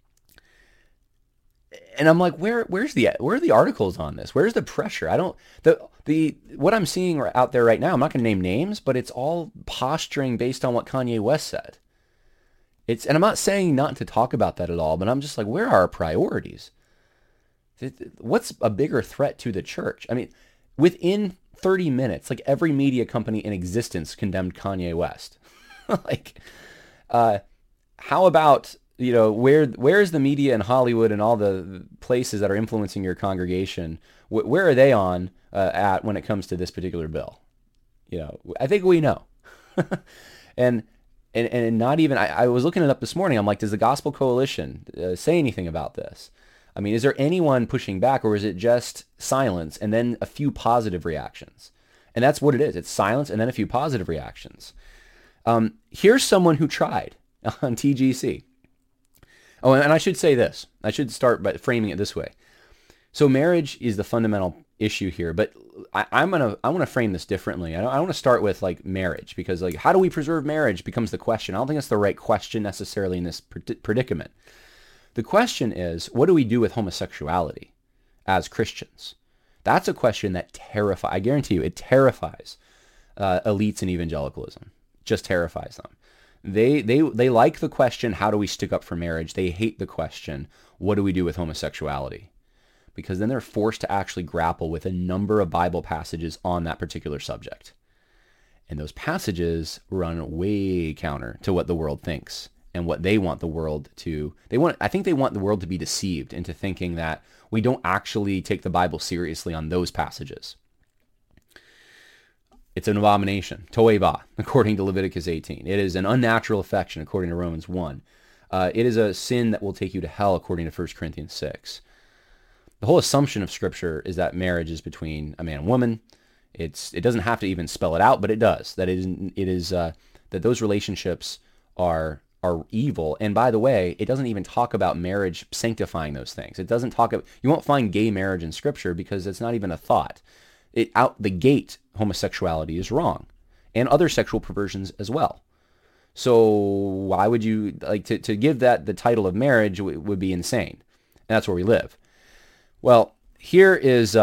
And I'm like, where are the articles on this? Where's the pressure? What I'm seeing out there right now, I'm not going to name names, but it's all posturing based on what Kanye West said. And I'm not saying not to talk about that at all, but I'm just like, where are our priorities? What's a bigger threat to the church? I mean, within 30 minutes, like, every media company in existence condemned Kanye West. Like, how about, where's the media in Hollywood and all the places that are influencing your congregation? Where are they at when it comes to this particular bill? I think we know. and not even, I was looking it up this morning. I'm like, does the Gospel Coalition say anything about this? I mean, is there anyone pushing back, or is it just silence and then a few positive reactions? And that's what it is. It's silence and then a few positive reactions. Here's someone who tried on TGC. Oh, and I should say this. I should start by framing it this way. So marriage is the fundamental issue here, but I want to frame this differently. I want to start with, like, marriage, because, like, how do we preserve marriage becomes the question. I don't think that's the right question necessarily in this predicament. The question is, what do we do with homosexuality as Christians? That's a question that terrifies, I guarantee you, it terrifies elites in evangelicalism. Just terrifies them. They like the question, how do we stick up for marriage? They hate the question, what do we do with homosexuality? Because then they're forced to actually grapple with a number of Bible passages on that particular subject. And those passages run way counter to what the world thinks. And what they want the world to, I think they want the world to be deceived into thinking that we don't actually take the Bible seriously on those passages. It's an abomination, toeva, according to Leviticus 18. It is an unnatural affection, according to Romans 1. It is a sin that will take you to hell, according to 1 Corinthians 6. The whole assumption of Scripture is that marriage is between a man and woman. It doesn't have to even spell it out, but it does. That that those relationships are are evil. And by the way, it doesn't even talk about marriage sanctifying those things. It doesn't talk about, you won't find gay marriage in Scripture because it's not even a thought. Out the gate, homosexuality is wrong, and other sexual perversions as well. So why would you, like, to give that the title of marriage would be insane. And that's where we live. Well, here is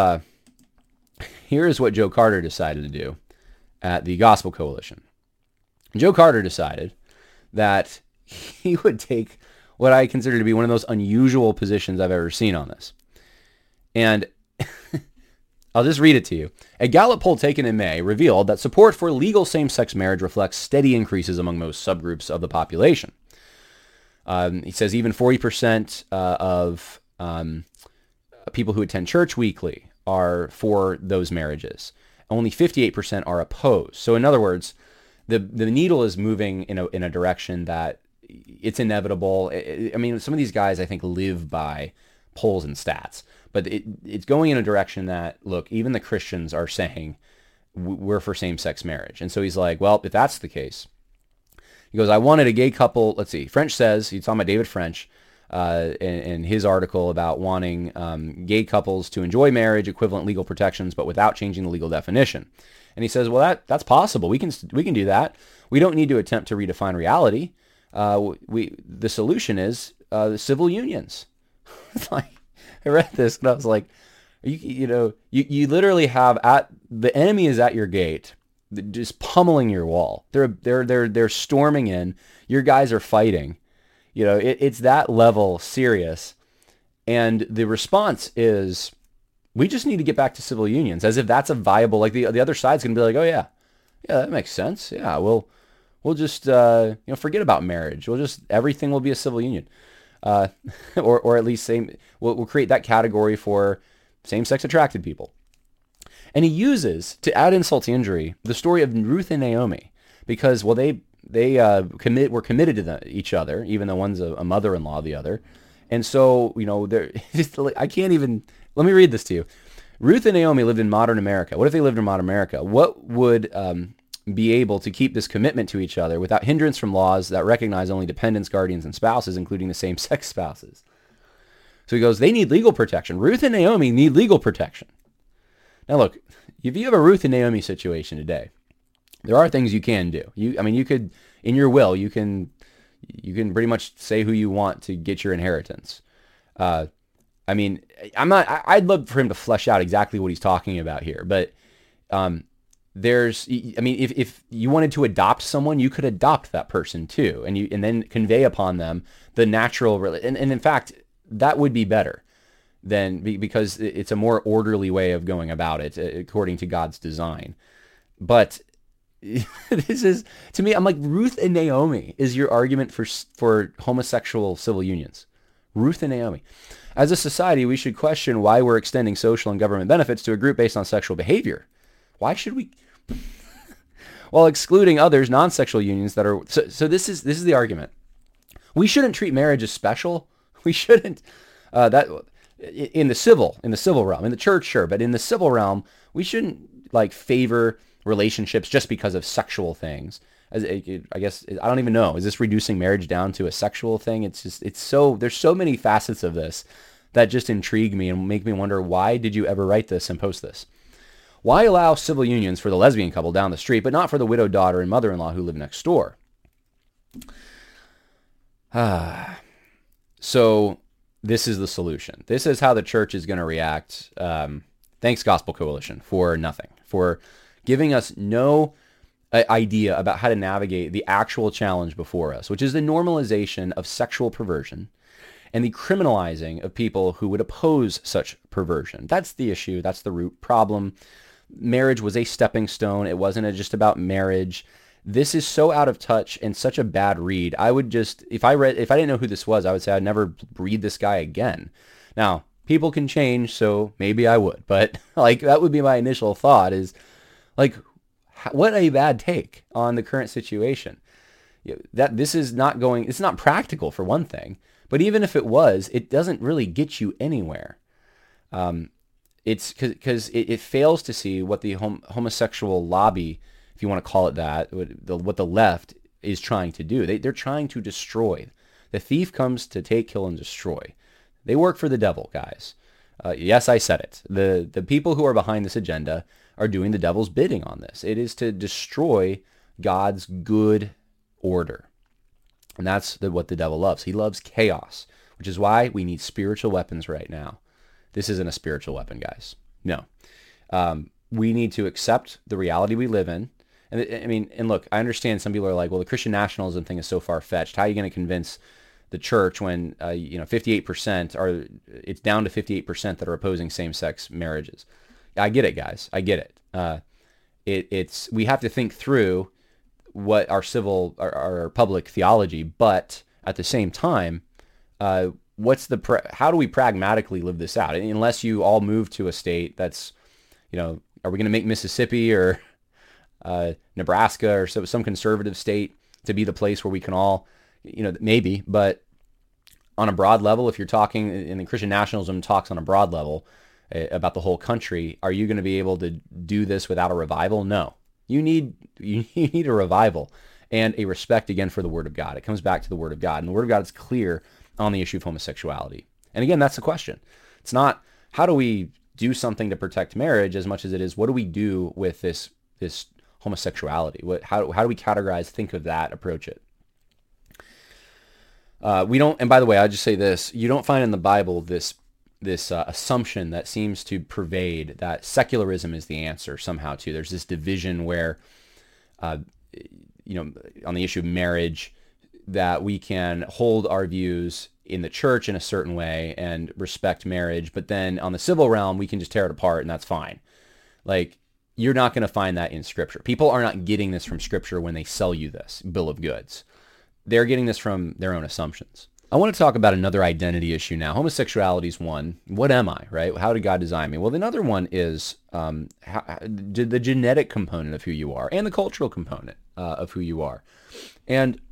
what Joe Carter decided to do at the Gospel Coalition. Joe Carter decided that he would take what I consider to be one of those unusual positions I've ever seen on this. And I'll just read it to you. A Gallup poll taken in May revealed that support for legal same-sex marriage reflects steady increases among most subgroups of the population. He says even 40% of people who attend church weekly are for those marriages. Only 58% are opposed. So in other words, the needle is moving in a direction that it's inevitable. I mean, some of these guys, I think, live by polls and stats, but it's going in a direction that, look, even the Christians are saying we're for same-sex marriage. And so he's like, well, if that's the case, he goes, I wanted a gay couple. Let's see. French says, he's talking about David French in his article about wanting gay couples to enjoy marriage, equivalent legal protections, but without changing the legal definition. And he says, well, that's possible. We can do that. We don't need to attempt to redefine reality. The solution is civil unions. Like, I read this and I was like, you literally have the enemy is at your gate, just pummeling your wall. They're storming in. Your guys are fighting. It's that level serious. And the response is, we just need to get back to civil unions, as if that's a viable, like the other side's going to be like, oh yeah, that makes sense. Yeah, we'll just, forget about marriage. Everything will be a civil union. Or at least we'll create that category for same-sex attracted people. And he uses, to add insult to injury, the story of Ruth and Naomi, because, well, they were committed to each other, even though one's a mother-in-law of the other. And so, I can't even, let me read this to you. Ruth and Naomi lived in modern America. What if they lived in modern America? What would be able to keep this commitment to each other without hindrance from laws that recognize only dependents, guardians, and spouses, including the same-sex spouses? So he goes, they need legal protection. Ruth and Naomi need legal protection. Now look, if you have a Ruth and Naomi situation today, there are things you can do. You could, in your will, you can pretty much say who you want to get your inheritance. I'd love for him to flesh out exactly what he's talking about here, but if you wanted to adopt someone, you could adopt that person too, and then convey upon them the natural, and in fact, that would be better because it's a more orderly way of going about it according to God's design. But this is, to me, I'm like, Ruth and Naomi is your argument for homosexual civil unions. Ruth and Naomi. As a society, we should question why we're extending social and government benefits to a group based on sexual behavior. Why should we? While excluding others, non-sexual unions that are... So this is the argument. We shouldn't treat marriage as special. We shouldn't... in the civil realm. In the church, sure. But in the civil realm, we shouldn't favor relationships just because of sexual things. I guess, I don't even know. Is this reducing marriage down to a sexual thing? There's so many facets of this that just intrigue me and make me wonder, why did you ever write this and post this? Why allow civil unions for the lesbian couple down the street, but not for the widowed daughter and mother-in-law who live next door? So this is the solution. This is how the church is going to react. Thanks, Gospel Coalition, for nothing, for giving us no idea about how to navigate the actual challenge before us, which is the normalization of sexual perversion and the criminalizing of people who would oppose such perversion. That's the issue. That's the root problem. Marriage was a stepping stone. It wasn't just about marriage. This is so out of touch and such a bad read. I would just, if I didn't know who this was, I would say I'd never read this guy again. Now, people can change, so maybe I would, but that would be my initial thought is what a bad take on the current situation. That this is not going, it's not practical for one thing, but even if it was, it doesn't really get you anywhere. It's because it fails to see what the homosexual lobby, if you want to call it that, what the left is trying to do. They're trying to destroy. The thief comes to take, kill, and destroy. They work for the devil, guys. Yes, I said it. The people who are behind this agenda are doing the devil's bidding on this. It is to destroy God's good order. And that's what the devil loves. He loves chaos, which is why we need spiritual weapons right now. This isn't a spiritual weapon, guys. No. We need to accept the reality we live in. And look, I understand some people are like, well, the Christian nationalism thing is so far-fetched. How are you going to convince the church when 58% are, it's down to 58% that are opposing same-sex marriages? I get it, guys. I get it. It's we have to think through what our public theology, but at the same time, how do we pragmatically live this out? Unless you all move to a state that's, are we going to make Mississippi or Nebraska or some conservative state to be the place where we can all, maybe, but on a broad level, if you're talking, and the Christian nationalism talks on a broad level about the whole country, are you going to be able to do this without a revival? No. You need a revival and a respect, again, for the Word of God. It comes back to the Word of God, and the Word of God is clear on the issue of homosexuality. And again, that's the question. It's not how do we do something to protect marriage as much as it is what do we do with this homosexuality? How do we categorize, think of that, approach it? We don't, and by the way, I'll just say this, you don't find in the Bible this assumption that seems to pervade that secularism is the answer somehow too. There's this division where, on the issue of marriage, that we can hold our views in the church in a certain way and respect marriage, but then on the civil realm, we can just tear it apart and that's fine. Like, you're not going to find that in Scripture. People are not getting this from Scripture when they sell you this bill of goods. They're getting this from their own assumptions. I want to talk about another identity issue now. Homosexuality is one. What am I, right? How did God design me? Well, another one is the genetic component of who you are and the cultural component of who you are. And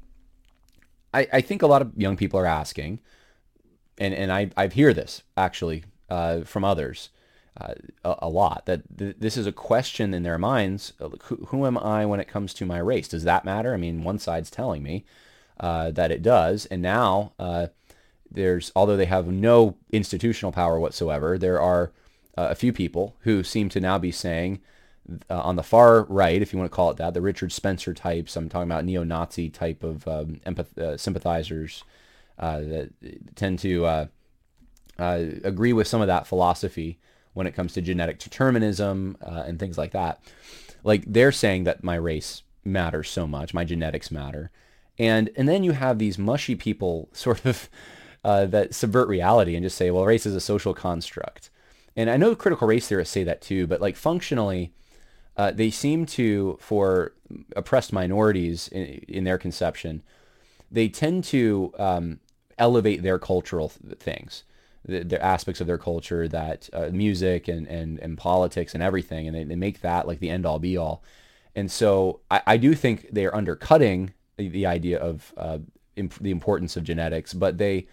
I think a lot of young people are asking, and I hear this actually from others a lot, that this is a question in their minds. Who am I when it comes to my race? Does that matter? I mean, one side's telling me that it does. And now although they have no institutional power whatsoever, there are a few people who seem to now be saying on the far right, if you want to call it that, the Richard Spencer types, I'm talking about neo-Nazi type of sympathizers that tend to agree with some of that philosophy when it comes to genetic determinism and things like that. Like, they're saying that my race matters so much, my genetics matter. And then you have these mushy people sort of that subvert reality and just say, well, race is a social construct. And I know critical race theorists say that too, but like functionally, they seem to, for oppressed minorities in their conception, they tend to elevate their cultural things, the aspects of their culture, that music and politics and everything, and they make that like the end-all be-all. And so I do think they're undercutting the idea of the importance of genetics, but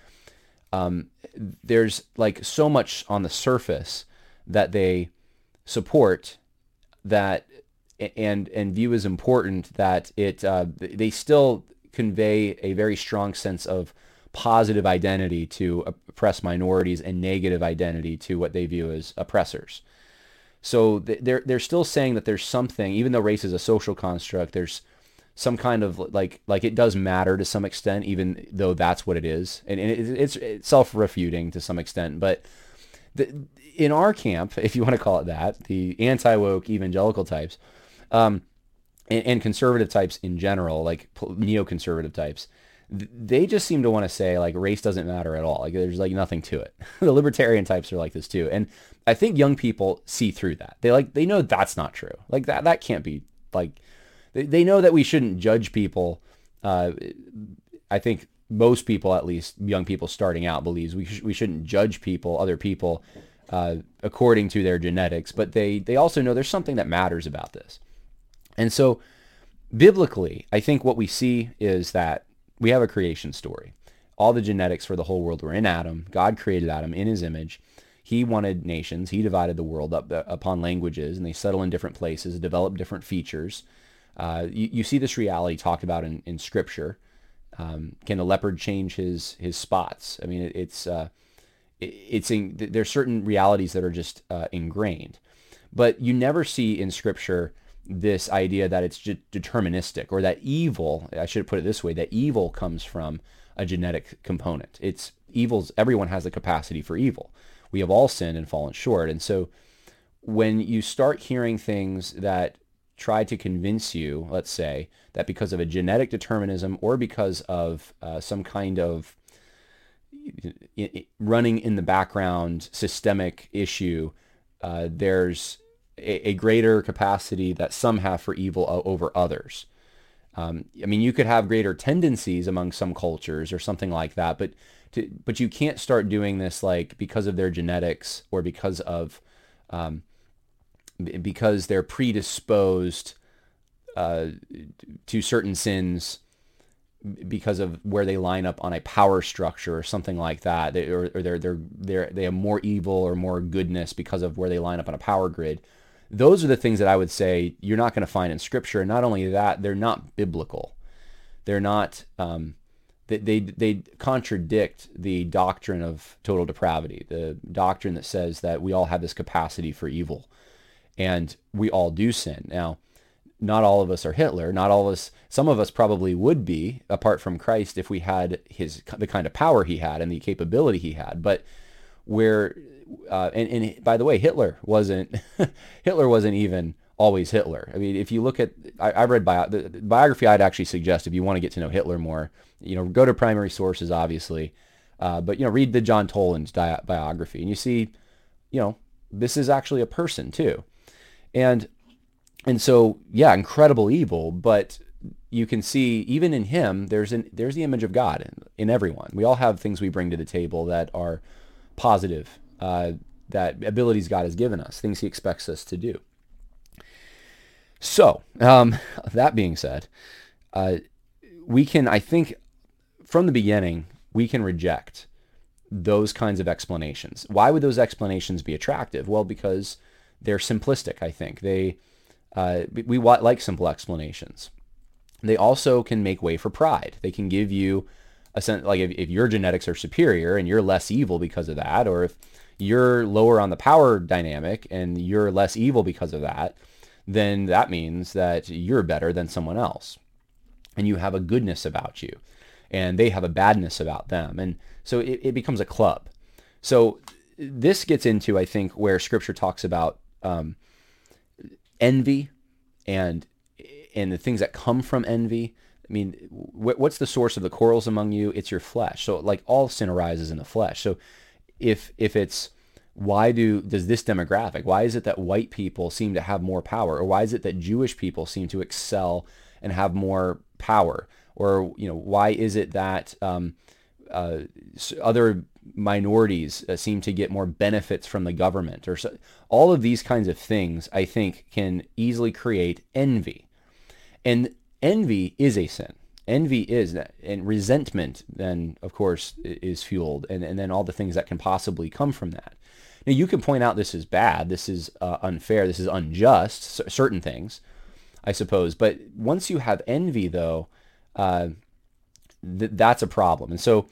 there's like so much on the surface that they support that and view as important that they still convey a very strong sense of positive identity to oppressed minorities and negative identity to what they view as oppressors. So they're still saying that there's something, even though race is a social construct, there's some kind of like it does matter to some extent, even though that's what it is. And it's self-refuting to some extent. But in our camp, if you want to call it that, the anti-woke evangelical types and conservative types in general, like neoconservative types, they just seem to want to say like race doesn't matter at all. Like there's like nothing to it. The libertarian types are like this too. And I think young people see through that. They know that's not true. Like that can't be like... They know that we shouldn't judge people. I think most people, at least young people starting out, believes we shouldn't judge other people, according to their genetics. But they also know there's something that matters about this. And so, biblically, I think what we see is that we have a creation story. All the genetics for the whole world were in Adam. God created Adam in his image. He wanted nations. He divided the world up upon languages, and they settle in different places, develop different features. You see this reality talked about in Scripture. Can the leopard change his spots? I mean, there's certain realities that are just ingrained, but you never see in Scripture this idea that it's deterministic, or that evil, I should put it this way, that evil comes from a genetic component. It's evils. Everyone has the capacity for evil. We have all sinned and fallen short. And so when you start hearing things that try to convince you, let's say, that because of a genetic determinism or because of some kind of running in the background systemic issue, there's a greater capacity that some have for evil over others. I mean, you could have greater tendencies among some cultures or something like that, but you can't start doing this like because of their genetics or because they're predisposed to certain sins because of where they line up on a power structure or something like that, they have more evil or more goodness because of where they line up on a power grid. Those are the things that I would say you're not going to find in Scripture. And not only that, they're not biblical. They're not. They contradict the doctrine of total depravity, the doctrine that says that we all have this capacity for evil, and we all do sin. Now, not all of us are Hitler. Not all of us. Some of us probably would be, apart from Christ, if we had the kind of power he had and the capability he had. But and by the way, Hitler wasn't even always Hitler. I mean, if you look at, I've read the biography. I'd actually suggest, if you want to get to know Hitler more, go to primary sources, obviously, but read the John Toland's biography, and you see, this is actually a person too, and so yeah, incredible evil, but you can see even in him, there's the image of God in everyone. We all have things we bring to the table that are positive, that abilities God has given us, things he expects us to do. So, that being said, we can, I think, from the beginning, we can reject those kinds of explanations. Why would those explanations be attractive? Well, because they're simplistic, I think. We like simple explanations. They also can make way for pride. They can give you a sense, like if your genetics are superior and you're less evil because of that, or if you're lower on the power dynamic and you're less evil because of that, then that means that you're better than someone else. And you have a goodness about you, and they have a badness about them. And so it becomes a club. So this gets into, I think, where Scripture talks about envy and the things that come from envy. I mean, what's the source of the quarrels among you? It's your flesh. So like all sin arises in the flesh. So if it's, does this demographic, why is it that white people seem to have more power? Or why is it that Jewish people seem to excel and have more power? Or, why is it that other minorities seem to get more benefits from the government? Or so, all of these kinds of things, I think, can easily create envy. And envy is a sin. Envy is that, and resentment then, of course, is fueled, and then all the things that can possibly come from that. Now, you can point out this is bad, this is unfair, this is unjust, certain things, I suppose. But once you have envy, though, that's a problem. And so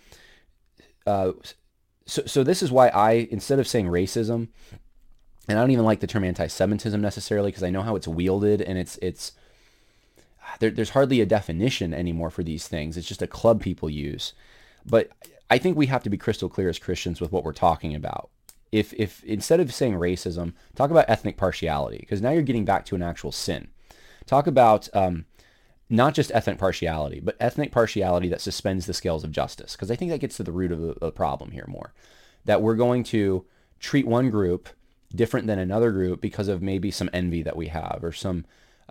this is why I, instead of saying racism, and I don't even like the term anti-Semitism necessarily, because I know how it's wielded, and there's hardly a definition anymore for these things. It's just a club people use. But I think we have to be crystal clear as Christians with what we're talking about. If instead of saying racism, talk about ethnic partiality, because now you're getting back to an actual sin. Talk about not just ethnic partiality, but ethnic partiality that suspends the scales of justice, because I think that gets to the root of the problem here more. That we're going to treat one group different than another group because of maybe some envy that we have, or some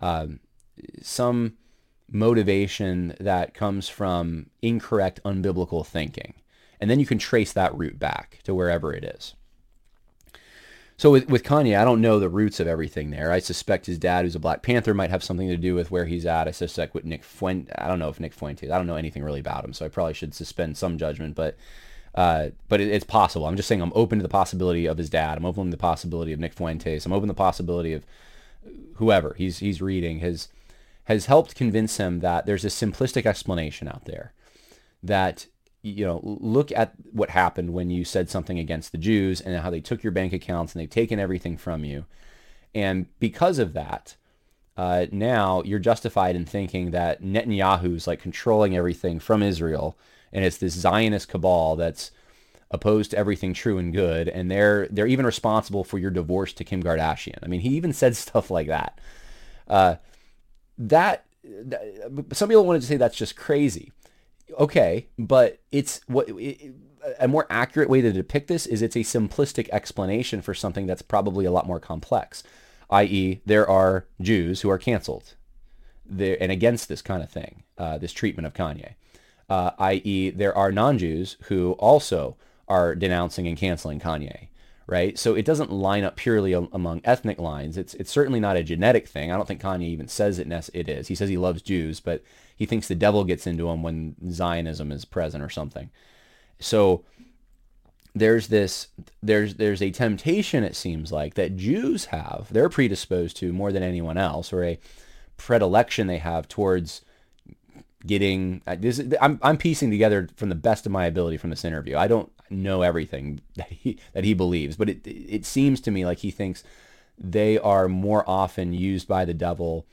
motivation that comes from incorrect, unbiblical thinking. And then you can trace that root back to wherever it is. So with Kanye, I don't know the roots of everything there. I suspect his dad, who's a Black Panther, might have something to do with where he's at. I suspect with Nick Fuentes. I don't know if Nick Fuentes. I don't know anything really about him, so I probably should suspend some judgment. But it's possible. I'm just saying I'm open to the possibility of his dad. I'm open to the possibility of Nick Fuentes. I'm open to the possibility of whoever he's reading. has helped convince him that there's a simplistic explanation out there that, look at what happened when you said something against the Jews and how they took your bank accounts and they've taken everything from you. And because of that, now you're justified in thinking that Netanyahu's like controlling everything from Israel, and it's this Zionist cabal that's opposed to everything true and good, and they're even responsible for your divorce to Kim Kardashian. I mean, he even said stuff like that. That some people wanted to say that's just crazy. Okay, but a more accurate way to depict this is it's a simplistic explanation for something that's probably a lot more complex, i.e. there are Jews who are canceled and against this kind of thing, this treatment of Kanye, i.e. there are non-Jews who also are denouncing and canceling Kanye, right? So it doesn't line up purely among ethnic lines. It's certainly not a genetic thing. I don't think Kanye even says it is. He says he loves Jews, but he thinks the devil gets into him when Zionism is present or something. So there's a temptation, it seems like, that Jews have, they're predisposed to more than anyone else, or a predilection they have towards getting this. I'm piecing together from the best of my ability from this interview. I don't know everything that he believes, but it seems to me like he thinks they are more often used by the devil.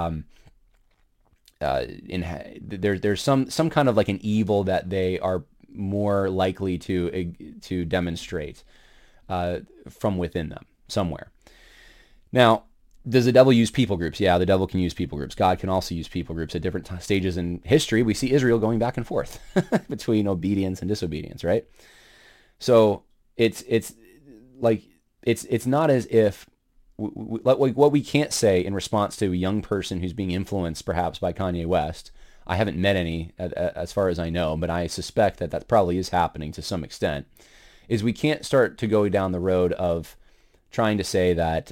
There's some kind of like an evil that they are more likely to demonstrate from within them somewhere. Now, does the devil use people groups? Yeah, the devil can use people groups. God can also use people groups at different stages in history. We see Israel going back and forth between obedience and disobedience, right? So it's not as if what we can't say in response to a young person who's being influenced perhaps by Kanye West. I haven't met any as far as I know, but I suspect that probably is happening to some extent, is we can't start to go down the road of trying to say that,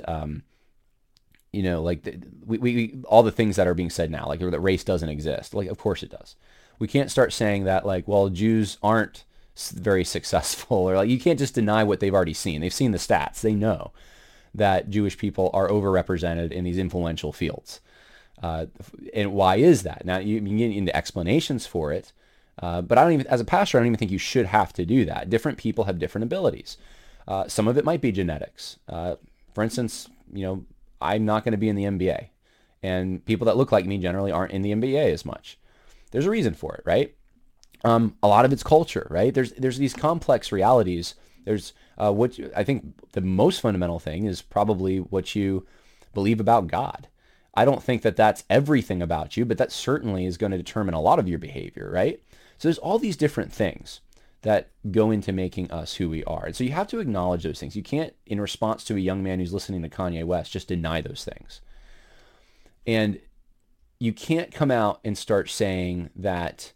we all the things that are being said now, like that race doesn't exist. Like, of course it does. We can't start saying that, like, well, Jews aren't very successful, or like, you can't just deny what they've already seen. They've seen the stats. They know that Jewish people are overrepresented in these influential fields. And why is that? Now, you can get into explanations for it, but as a pastor, I don't even think you should have to do that. Different people have different abilities. Some of it might be genetics. For instance, I'm not going to be in the NBA, and people that look like me generally aren't in the NBA as much. There's a reason for it, right? A lot of it's culture, right? There's these complex realities. There's I think the most fundamental thing is probably what you believe about God. I don't think that that's everything about you, but that certainly is going to determine a lot of your behavior, right? So there's all these different things that go into making us who we are. And so you have to acknowledge those things. You can't, in response to a young man who's listening to Kanye West, just deny those things. And you can't come out and start saying that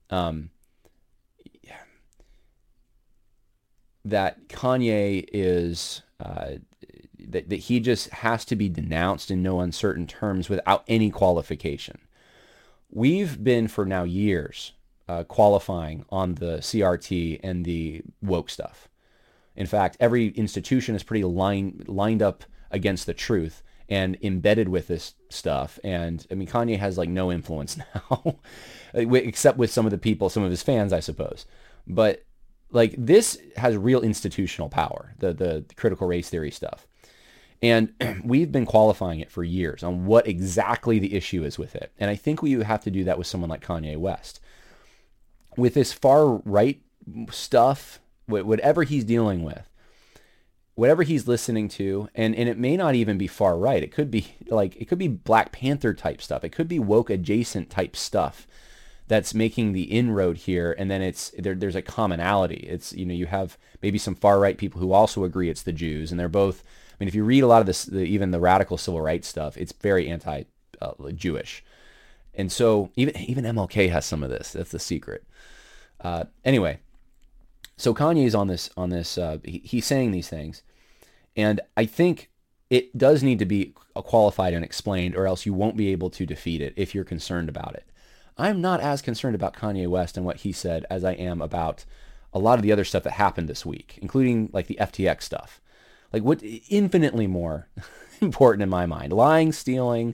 that Kanye is that he just has to be denounced in no uncertain terms without any qualification. We've been for now years qualifying on the CRT and the woke stuff. In fact, every institution is pretty lined up against the truth and embedded with this stuff. And I mean, Kanye has like no influence now, except with some of the people, some of his fans, I suppose. But like, this has real institutional power, the critical race theory stuff. And we've been qualifying it for years on what exactly the issue is with it. And I think we have to do that with someone like Kanye West. With this far right stuff, whatever he's dealing with, whatever he's listening to, and it may not even be far right. It could be Black Panther type stuff. It could be woke adjacent type stuff that's making the inroad here, and then there's a commonality. It's, you have maybe some far right people who also agree it's the Jews, and they're both. I mean, if you read a lot of this, even the radical civil rights stuff, it's very anti-Jewish, and so even MLK has some of this. That's the secret. Anyway, so Kanye's on this. He's saying these things, and I think it does need to be qualified and explained, or else you won't be able to defeat it if you're concerned about it. I'm not as concerned about Kanye West and what he said as I am about a lot of the other stuff that happened this week, including like the FTX stuff. Like, what infinitely more important in my mind, lying, stealing,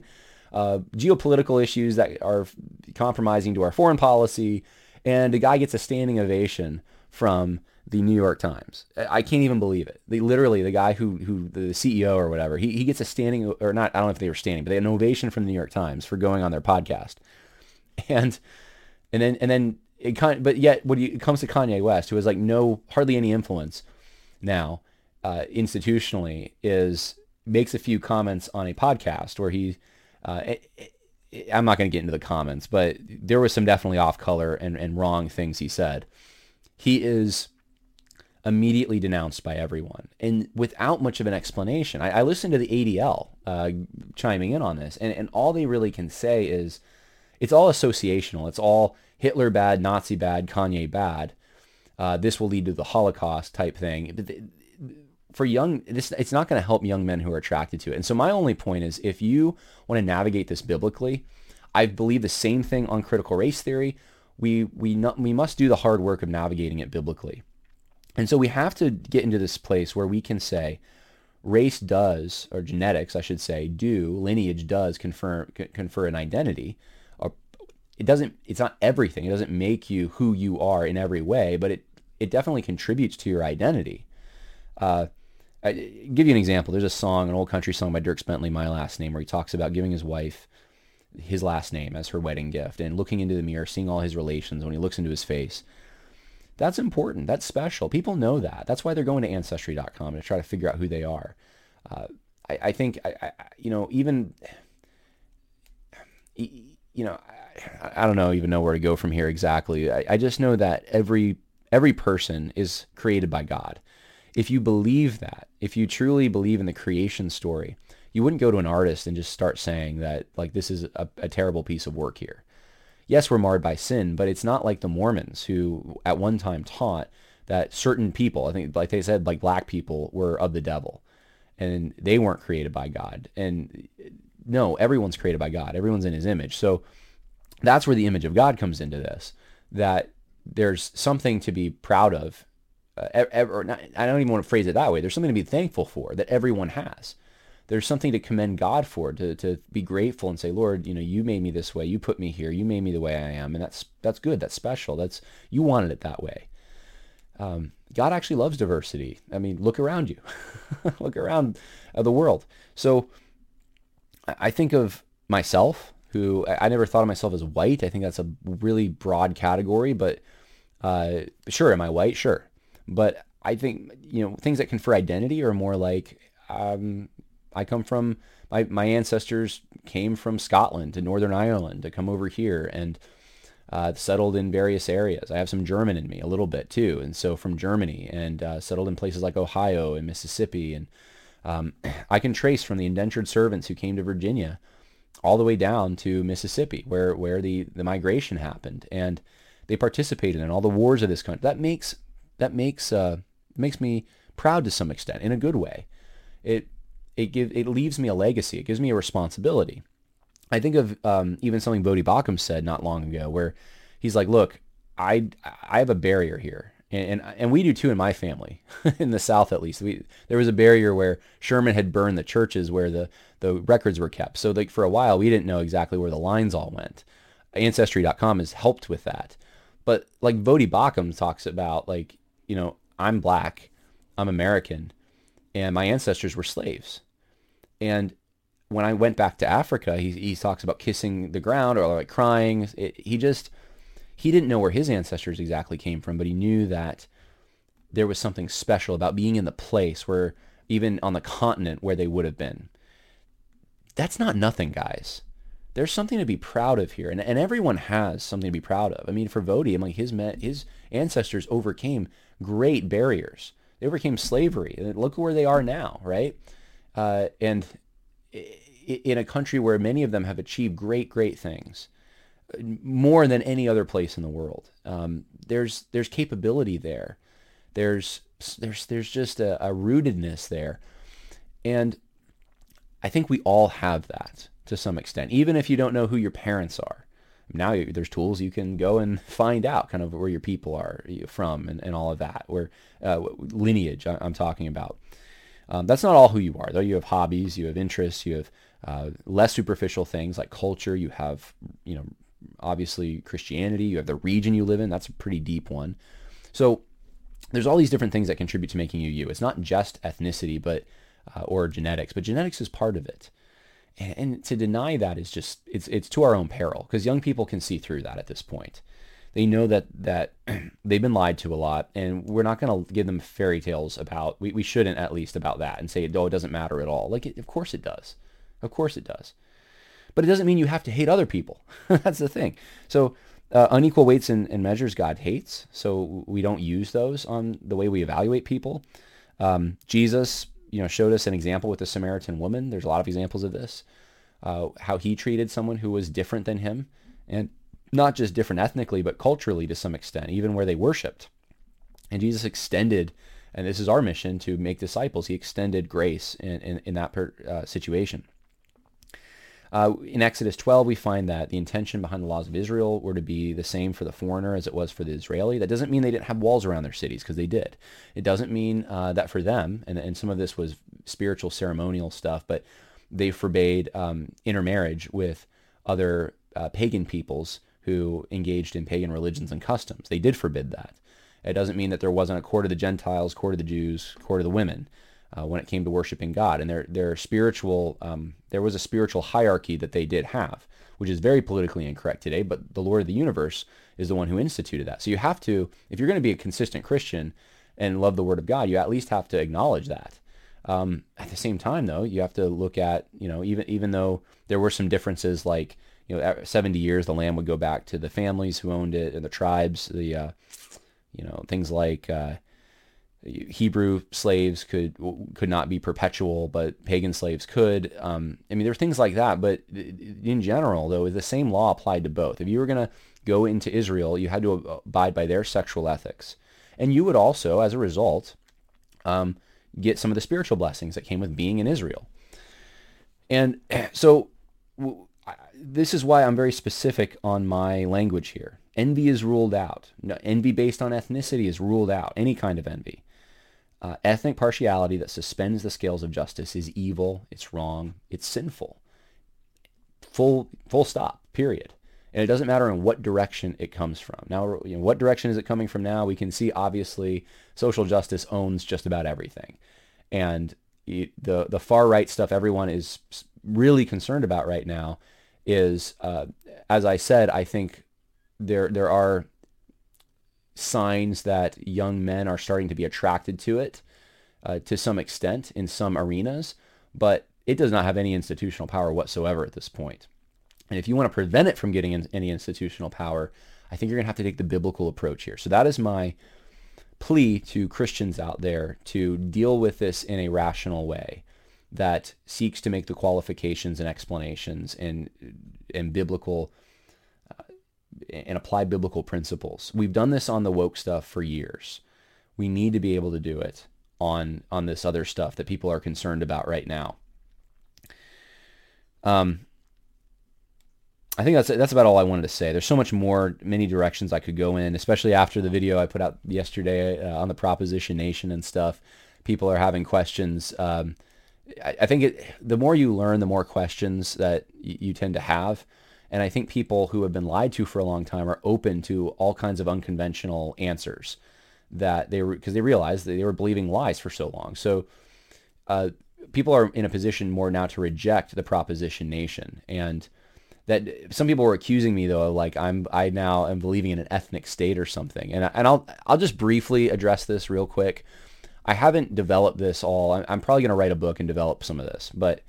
geopolitical issues that are compromising to our foreign policy, and the guy gets a standing ovation from the New York Times. I can't even believe it. Literally, the guy who the CEO or whatever, he gets a standing, or not, I don't know if they were standing, but they had an ovation from the New York Times for going on their podcast. And then it kind of, but yet when it comes to Kanye West, who has like hardly any influence now, institutionally, makes a few comments on a podcast where I'm not going to get into the comments, but there was some definitely off color and wrong things he said. He is immediately denounced by everyone, and without much of an explanation. I listened to the ADL chiming in on this, and all they really can say is it's all associational. It's all Hitler bad, Nazi bad, Kanye bad. This will lead to the Holocaust type thing. For it's not going to help young men who are attracted to it. And so my only point is, if you want to navigate this biblically, I believe the same thing on critical race theory. We must do the hard work of navigating it biblically. And so we have to get into this place where we can say race does, or genetics, I should say, lineage does confer an identity. It's not everything. It doesn't make you who you are in every way, but it definitely contributes to your identity. I give you an example. There's an old country song by Dierks Bentley, My Last Name, where he talks about giving his wife his last name as her wedding gift and looking into the mirror, seeing all his relations when he looks into his face. That's important. That's special. People know that. That's why they're going to Ancestry.com to try to figure out who they are. I think, even, I don't even know where to go from here exactly. I just know that every person is created by God. If you believe that, if you truly believe in the creation story, you wouldn't go to an artist and just start saying that, like, this is a terrible piece of work here. Yes, we're marred by sin, but it's not like the Mormons, who at one time taught that certain people, I think, like they said, like black people were of the devil, and they weren't created by God. And no, everyone's created by God. Everyone's in his image. So that's where the image of God comes into this, that there's something to be proud of. I don't even want to phrase it that way. There's something to be thankful for that everyone has. There's something to commend God for, to be grateful and say, Lord, you made me this way. You put me here. You made me the way I am. And that's good. That's special. You wanted it that way. God actually loves diversity. I mean, look around you. Look around the world. So I think of myself, who I never thought of myself as white. I think that's a really broad category, but sure, am I white? Sure. But I think, things that confer identity are more like, I come from, my ancestors came from Scotland to Northern Ireland to come over here and settled in various areas. I have some German in me, a little bit too. And so from Germany, and settled in places like Ohio and Mississippi. And I can trace from the indentured servants who came to Virginia all the way down to Mississippi, where the migration happened. And they participated in all the wars of this country. That makes me proud to some extent, in a good way. It leaves me a legacy. It gives me a responsibility. I think of even something Bodhi Bakum said not long ago, where he's like, look, I have a barrier here. And we do too in my family, in the South at least. There was a barrier where Sherman had burned the churches where the records were kept. So like for a while, we didn't know exactly where the lines all went. Ancestry.com has helped with that. But like Bodhi Bakum talks about, like, I'm black, I'm American, and my ancestors were slaves. And when I went back to Africa, he talks about kissing the ground or like crying. He didn't know where his ancestors exactly came from, but he knew that there was something special about being in the place where, even on the continent where they would have been. That's not nothing, guys. There's something to be proud of here, and everyone has something to be proud of. I mean, for Bodhi, his ancestors overcame great barriers. They overcame slavery, and look where they are now, right? And in a country where many of them have achieved great, great things, more than any other place in the world. There's capability there. There's just a rootedness there, and I think we all have that to some extent, even if you don't know who your parents are. Now there's tools you can go and find out kind of where your people are from and all of that, where lineage I'm talking about. That's not all who you are, though. You have hobbies, you have interests, you have less superficial things like culture. You have, obviously Christianity. You have the region you live in. That's a pretty deep one. So there's all these different things that contribute to making you you. It's not just ethnicity, but or genetics, but genetics is part of it. And to deny that is just, it's to our own peril, because young people can see through that at this point. They know that they've been lied to a lot, and we're not going to give them fairy tales about, we shouldn't at least about that and say, oh, it doesn't matter at all. Of course it does. Of course it does. But it doesn't mean you have to hate other people. That's the thing. So unequal weights and measures God hates, so we don't use those on the way we evaluate people. Jesus, showed us an example with the Samaritan woman. There's a lot of examples of this, how he treated someone who was different than him, and not just different ethnically, but culturally to some extent, even where they worshiped. And Jesus extended, and this is our mission to make disciples, he extended grace in that situation. In Exodus 12, we find that the intention behind the laws of Israel were to be the same for the foreigner as it was for the Israeli. That doesn't mean they didn't have walls around their cities, because they did. It doesn't mean that for them, and some of this was spiritual ceremonial stuff, but they forbade intermarriage with other pagan peoples who engaged in pagan religions and customs. They did forbid that. It doesn't mean that there wasn't a court of the Gentiles, court of the Jews, court of the women when it came to worshiping God. And their spiritual, there was a spiritual hierarchy that they did have, which is very politically incorrect today, but the Lord of the universe is the one who instituted that. So you have to, if you're going to be a consistent Christian and love the Word of God, you at least have to acknowledge that. At the same time, though, you have to look at, even though there were some differences, like, 70 years, the land would go back to the families who owned it and the tribes, things like Hebrew slaves could not be perpetual, but pagan slaves could. There were things like that, but in general, though, the same law applied to both. If you were going to go into Israel, you had to abide by their sexual ethics. And you would also, as a result, get some of the spiritual blessings that came with being in Israel. And so this is why I'm very specific on my language here. Envy is ruled out. No, envy based on ethnicity is ruled out. Any kind of envy. Ethnic partiality that suspends the scales of justice is evil. It's wrong. It's sinful. Full stop. Period. And it doesn't matter in what direction it comes from. Now, what direction is it coming from now? We can see, obviously, social justice owns just about everything. And the far right stuff everyone is really concerned about right now is, as I said, I think there are signs that young men are starting to be attracted to it to some extent in some arenas, but it does not have any institutional power whatsoever at this point. And if you want to prevent it from getting any institutional power, I think you're going to have to take the biblical approach here. So that is my plea to Christians out there, to deal with this in a rational way that seeks to make the qualifications and explanations and biblical and apply biblical principles. We've done this on the woke stuff for years. We need to be able to do it on this other stuff that people are concerned about right now. I think that's about all I wanted to say. There's so much more, many directions I could go in, especially after the video I put out yesterday on the Proposition Nation and stuff. People are having questions. I think the more you learn, the more questions that you tend to have. And I think people who have been lied to for a long time are open to all kinds of unconventional answers because they realized that they were believing lies for so long. So people are in a position more now to reject the Proposition Nation. And that some people were accusing me, though, like I now am believing in an ethnic state or something. And I'll just briefly address this real quick. I haven't developed this all. I'm probably going to write a book and develop some of this, but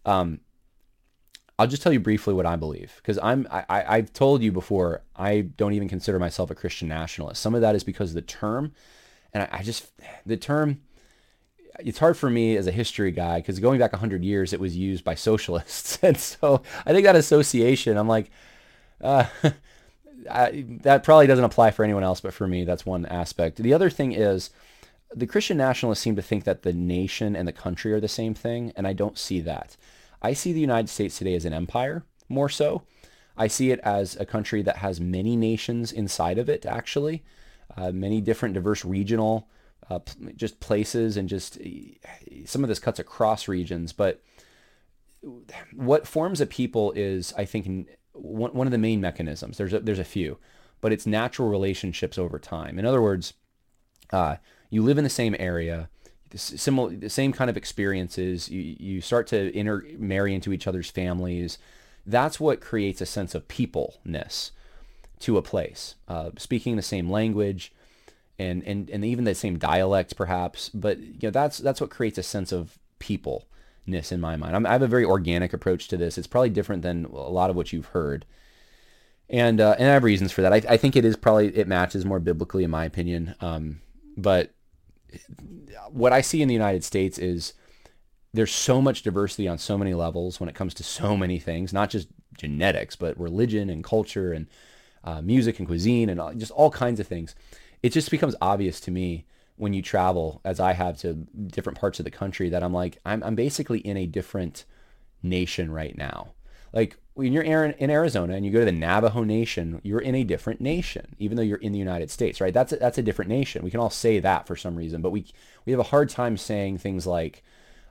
I'll just tell you briefly what I believe, because I've told you before, I don't even consider myself a Christian nationalist. Some of that is because of the term, and the term, it's hard for me as a history guy, because going back 100 years, it was used by socialists. And so I think that association, I'm like, that probably doesn't apply for anyone else, but for me, that's one aspect. The other thing is, the Christian nationalists seem to think that the nation and the country are the same thing, and I don't see that. I see the United States today as an empire, more so. I see it as a country that has many nations inside of it, actually, many different diverse regional just places, and just some of this cuts across regions, but what forms a people is, I think, one of the main mechanisms. There's a few, but it's natural relationships over time. In other words, you live in the same area, the same kind of experiences. You start to intermarry into each other's families. That's what creates a sense of peopleness to a place. Speaking the same language, and even the same dialect, perhaps. But that's what creates a sense of peopleness in my mind. I have a very organic approach to this. It's probably different than a lot of what you've heard. And I have reasons for that. I think it matches more biblically, in my opinion. But what I see in the United States is there's so much diversity on so many levels when it comes to so many things, not just genetics, but religion and culture and music and cuisine and just all kinds of things. It just becomes obvious to me when you travel, as I have, to different parts of the country, that I'm basically in a different nation right now. Like when you're in Arizona and you go to the Navajo Nation, you're in a different nation, even though you're in the United States, right? That's a different nation. We can all say that for some reason, but we have a hard time saying things like,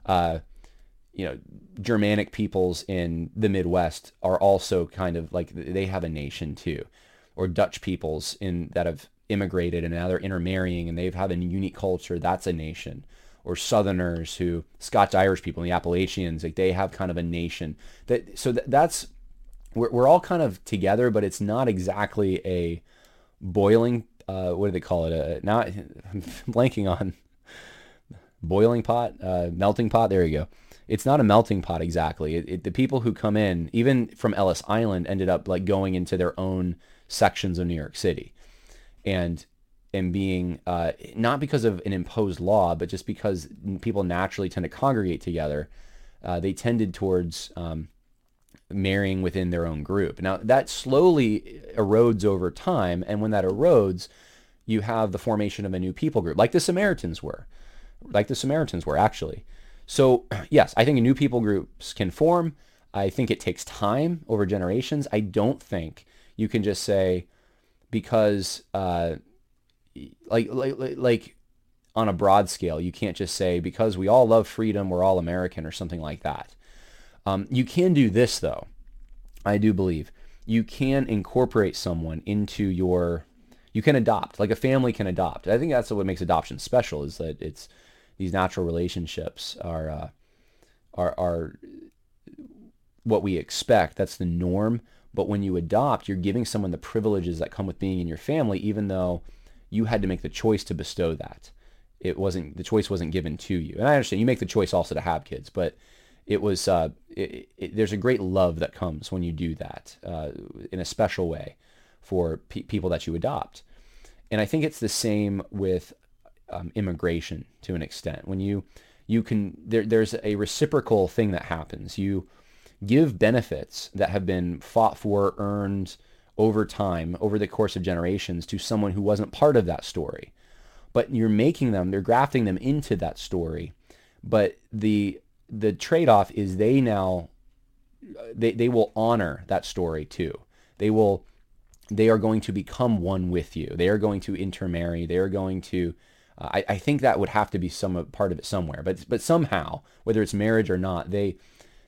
Germanic peoples in the Midwest are also kind of like, they have a nation too, or Dutch peoples that have immigrated and now they're intermarrying and they have a unique culture. That's a nation. Or Southerners Scotch-Irish people in the Appalachians, like they have kind of a nation. We're all kind of together, but it's not exactly a boiling, what do they call it? Now I'm blanking on boiling pot, melting pot. There you go. It's not a melting pot exactly. The people who come in, even from Ellis Island, ended up like going into their own sections of New York City, and being not because of an imposed law, but just because people naturally tend to congregate together. They tended towards marrying within their own group. Now that slowly erodes over time, and when that erodes, you have the formation of a new people group, like the Samaritans were actually. So yes, I think new people groups can form. I think it takes time over generations. I don't think you can just say, because like on a broad scale, you can't just say, because we all love freedom, we're all American, or something like that. You can do this though. I do believe you can incorporate someone into you can adopt, like a family can adopt. I think that's what makes adoption special, is that it's these natural relationships are what we expect. That's the norm. But when you adopt, you're giving someone the privileges that come with being in your family, even though you had to make the choice to bestow that. The choice wasn't given to you. And I understand you make the choice also to have kids, but it was, there's a great love that comes when you do that in a special way for people that you adopt. And I think it's the same with immigration to an extent. When there's a reciprocal thing that happens. You give benefits that have been fought for, earned over time, over the course of generations, to someone who wasn't part of that story. But they're grafting them into that story. But the trade-off is they will honor that story too. They are going to become one with you. They are going to intermarry. They are going to, I think that would have to be some part of it somewhere. But somehow, whether it's marriage or not, they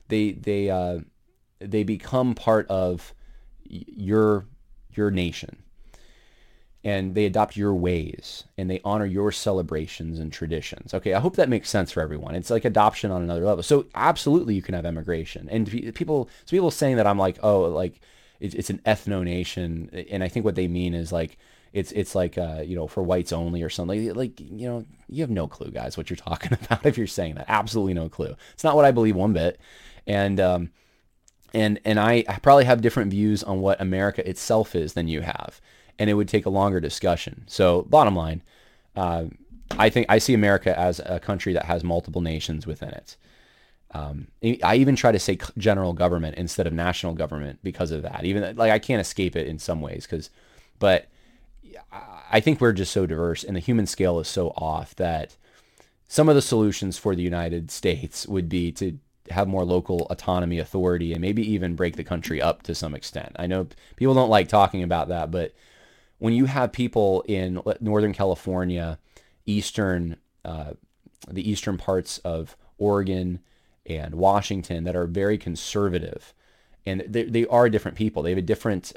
become part of your nation, and they adopt your ways, and they honor your celebrations and traditions. Okay, I hope that makes sense for everyone. It's like adoption on another level. So absolutely, you can have immigration, and people saying that I'm like, oh, like it's an ethno nation, and I think what they mean is like it's like for whites only or something. Like you have no clue, guys, what you're talking about if you're saying that. Absolutely no clue. It's not what I believe one bit. And I probably have different views on what America itself is than you have, and it would take a longer discussion. So bottom line, I think I see America as a country that has multiple nations within it. I even try to say general government instead of national government because of that. Even like I can't escape it in some ways, but I think we're just so diverse, and the human scale is so off that some of the solutions for the United States would be to have more local autonomy, authority, and maybe even break the country up to some extent. I know people don't like talking about that, but when you have people in Northern California, the eastern parts of Oregon, and Washington that are very conservative, and they are different people. They have a different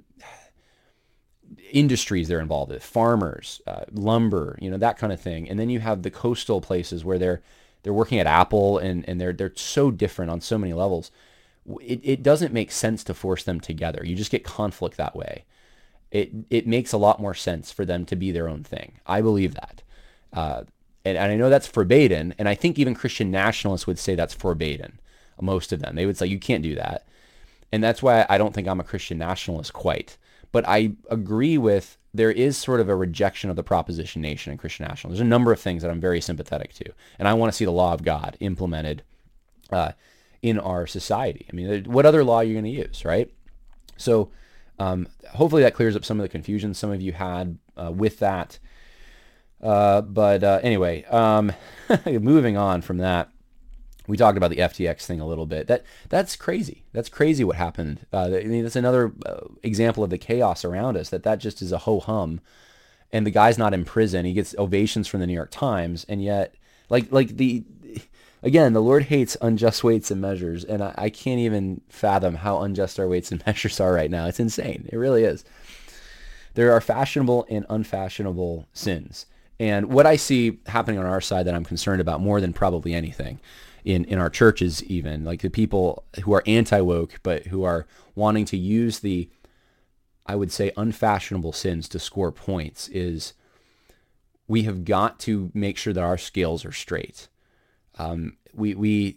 industries they're involved with, farmers, lumber, that kind of thing. And then you have the coastal places where they're working at Apple, and they're so different on so many levels. It doesn't make sense to force them together. You just get conflict that way. It makes a lot more sense for them to be their own thing. I believe that. And I know that's forbidden, and I think even Christian nationalists would say that's forbidden. Most of them. They would say, you can't do that. And that's why I don't think I'm a Christian nationalist quite. But I agree with, there is sort of a rejection of the proposition nation in Christian nationalism. There's a number of things that I'm very sympathetic to. And I want to see the law of God implemented in our society. I mean, what other law are you going to use, right? So hopefully that clears up some of the confusion some of you had with that. But anyway, moving on from that, we talked about the FTX thing a little bit. That's crazy. That's crazy what happened. I mean, that's another example of the chaos around us, that just is a ho-hum. And the guy's not in prison. He gets ovations from the New York Times. And yet, again, the Lord hates unjust weights and measures. And I can't even fathom how unjust our weights and measures are right now. It's insane. It really is. There are fashionable and unfashionable sins. And what I see happening on our side that I'm concerned about more than probably anything in our churches, even like the people who are anti-woke, but who are wanting to use the, I would say, unfashionable sins to score points, is we have got to make sure that our scales are straight. We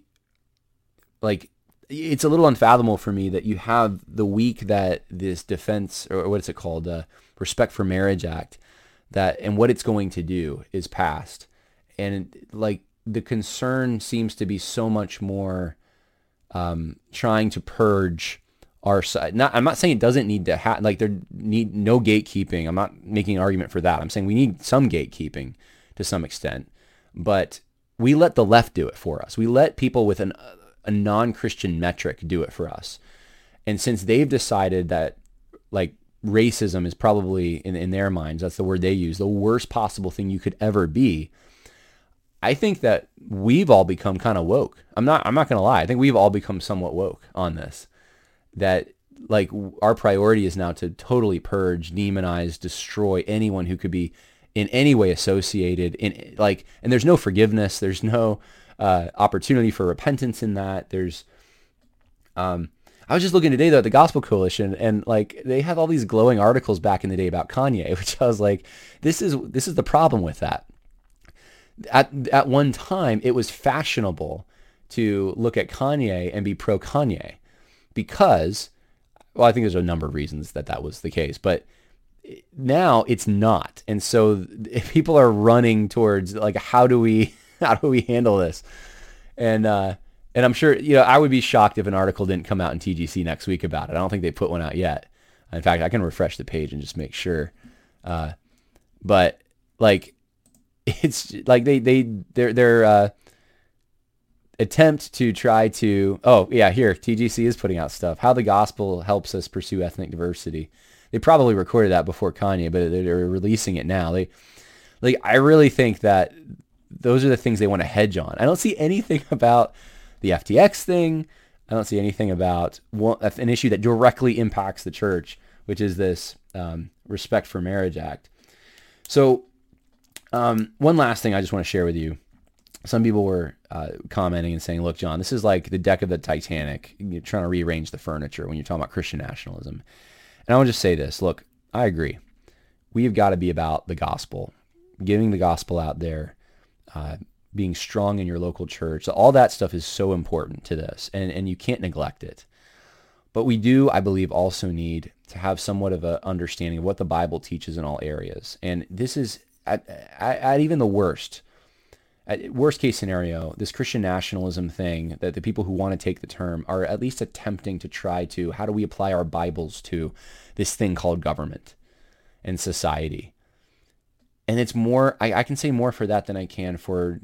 it's a little unfathomable for me that you have the week that this defense, or what is it called, Respect for Marriage Act, and what it's going to do is passed. And the concern seems to be so much more trying to purge our side. I'm not saying it doesn't need to happen, there need no gatekeeping. I'm not making an argument for that. I'm saying we need some gatekeeping to some extent, but we let the left do it for us. We let people with a non-Christian metric do it for us. And since they've decided that racism is probably, in their minds, that's the word they use, the worst possible thing you could ever be, I think that we've all become kind of woke. I'm not going to lie. I think we've all become somewhat woke on this. That our priority is now to totally purge, demonize, destroy anyone who could be in any way associated and there's no forgiveness. There's no opportunity for repentance in that. There's, I was just looking today though at the Gospel Coalition, and they have all these glowing articles back in the day about Kanye, which I was like, this is the problem with that. At one time, it was fashionable to look at Kanye and be pro Kanye because, well, I think there's a number of reasons that was the case, but now it's not. And so if people are running towards how do we handle this? And I'm sure, I would be shocked if an article didn't come out in TGC next week about it. I don't think they put one out yet. In fact, I can refresh the page and just make sure. But it's their attempt to try to, here, TGC is putting out stuff. How the gospel helps us pursue ethnic diversity. They probably recorded that before Kanye, but they're releasing it now. I really think that those are the things they want to hedge on. I don't see anything about the FTX thing. I don't see anything about an issue that directly impacts the church, which is this Respect for Marriage Act. So one last thing I just want to share with you. Some people were commenting and saying, look, John, this is like the deck of the Titanic. You're trying to rearrange the furniture when you're talking about Christian nationalism. And I want to just say this. Look, I agree. We've got to be about the gospel, giving the gospel out there, being strong in your local church. All that stuff is so important to this, and you can't neglect it. But we do, I believe, also need to have somewhat of an understanding of what the Bible teaches in all areas. And this is, at even the worst case scenario, this Christian nationalism thing, that the people who want to take the term are at least attempting to try to, how do we apply our Bibles to this thing called government and society? And it's more, I can say more for that than I can for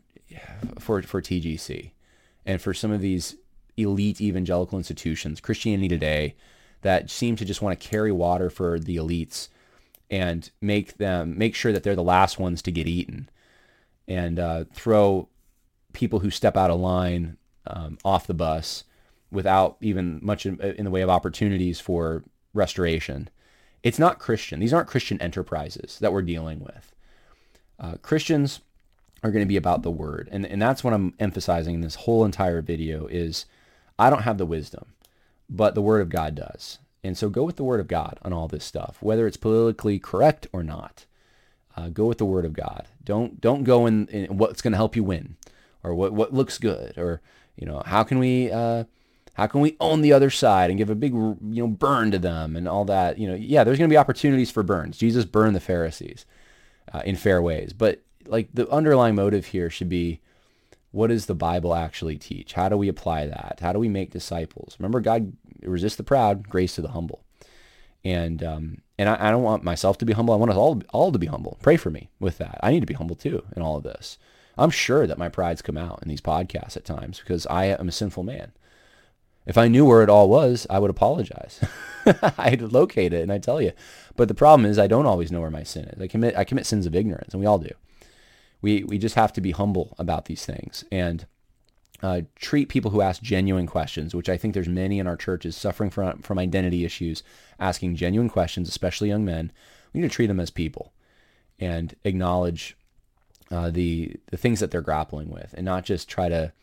TGC and for some of these elite evangelical institutions, Christianity Today, that seem to just want to carry water for the elites and make sure that they're the last ones to get eaten, and throw people who step out of line off the bus without even much in the way of opportunities for restoration. It's not Christian. These aren't Christian enterprises that we're dealing with. Christians are going to be about the word. And that's what I'm emphasizing in this whole entire video is I don't have the wisdom, but the word of God does. And so go with the word of God on all this stuff, whether it's politically correct or not. Go with the word of God. Don't go in what's going to help you win, or what looks good, or how can we own the other side and give a big burn to them and all that. Yeah, there's going to be opportunities for burns. Jesus burned the Pharisees in fair ways, but like the underlying motive here should be, what does the Bible actually teach? How do we apply that? How do we make disciples? Remember, God resists the proud, grace to the humble. And I don't want myself to be humble. I want us all to be humble. Pray for me with that. I need to be humble too in all of this. I'm sure that my pride's come out in these podcasts at times because I am a sinful man. If I knew where it all was, I would apologize. I'd locate it and I'd tell you. But the problem is I don't always know where my sin is. I commit sins of ignorance, and we all do. We just have to be humble about these things and treat people who ask genuine questions, which I think there's many in our churches suffering from identity issues, asking genuine questions, especially young men. We need to treat them as people and acknowledge the things that they're grappling with, and not just try to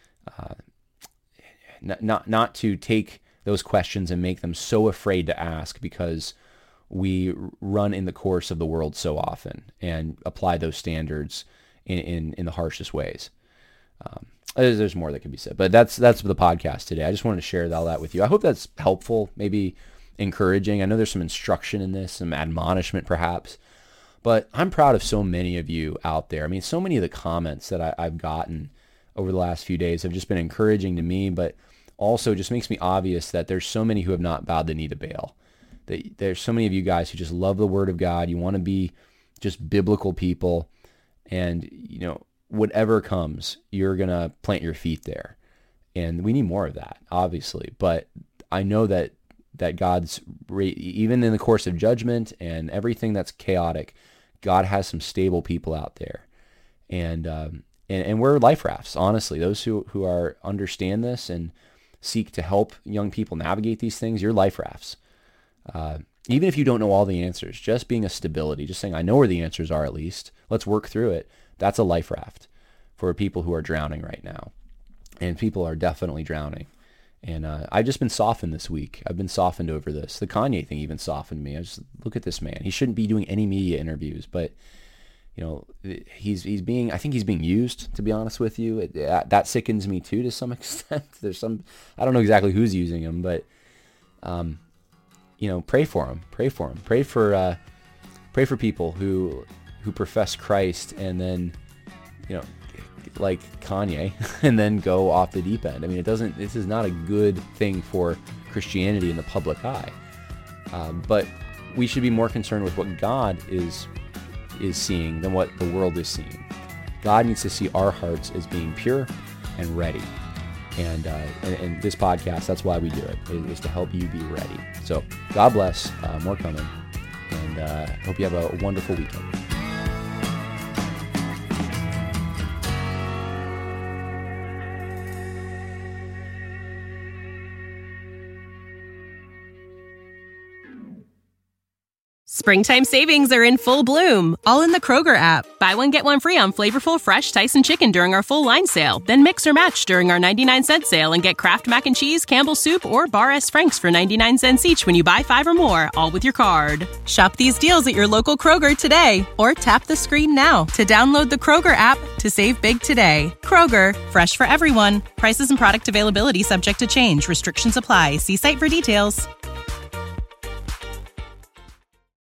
not to take those questions and make them so afraid to ask because we run in the course of the world so often and apply those standards in the harshest ways. There's more that could be said, but that's the podcast today. I just wanted to share all that with you. I hope that's helpful, maybe encouraging. I know there's some instruction in this, some admonishment perhaps, but I'm proud of so many of you out there. I mean, so many of the comments that I've gotten over the last few days have just been encouraging to me, but also just makes me obvious that there's so many who have not bowed the knee to Baal. There's so many of you guys who just love the word of God. You want to be just biblical people, and whatever comes, you're going to plant your feet there. And we need more of that, obviously. But I know that God's, even in the course of judgment and everything that's chaotic, God has some stable people out there. And we're life rafts, honestly. Those who understand this and seek to help young people navigate these things, you're life rafts. Even if you don't know all the answers, just being a stability, just saying, I know where the answers are at least, let's work through it. That's a life raft for people who are drowning right now. And people are definitely drowning. And I've just been softened this week. I've been softened over this. The Kanye thing even softened me. I just look at this man. He shouldn't be doing any media interviews, but he's being, I think he's being used, to be honest with you. That sickens me too, to some extent. I don't know exactly who's using him, but pray for him. Pray for people who profess Christ and then, like Kanye, and then go off the deep end. I mean, this is not a good thing for Christianity in the public eye. But we should be more concerned with what God is seeing than what the world is seeing. God needs to see our hearts as being pure and ready. And this podcast, that's why we do it, is to help you be ready. So God bless, more coming, and hope you have a wonderful weekend. Springtime savings are in full bloom, all in the Kroger app. Buy one, get one free on flavorful, fresh Tyson chicken during our full line sale. Then mix or match during our 99-cent sale and get Kraft Mac and Cheese, Campbell's Soup, or Bar S. Frank's for 99 cents each when you buy 5 or more, all with your card. Shop these deals at your local Kroger today, or tap the screen now to download the Kroger app to save big today. Kroger, fresh for everyone. Prices and product availability subject to change. Restrictions apply. See site for details.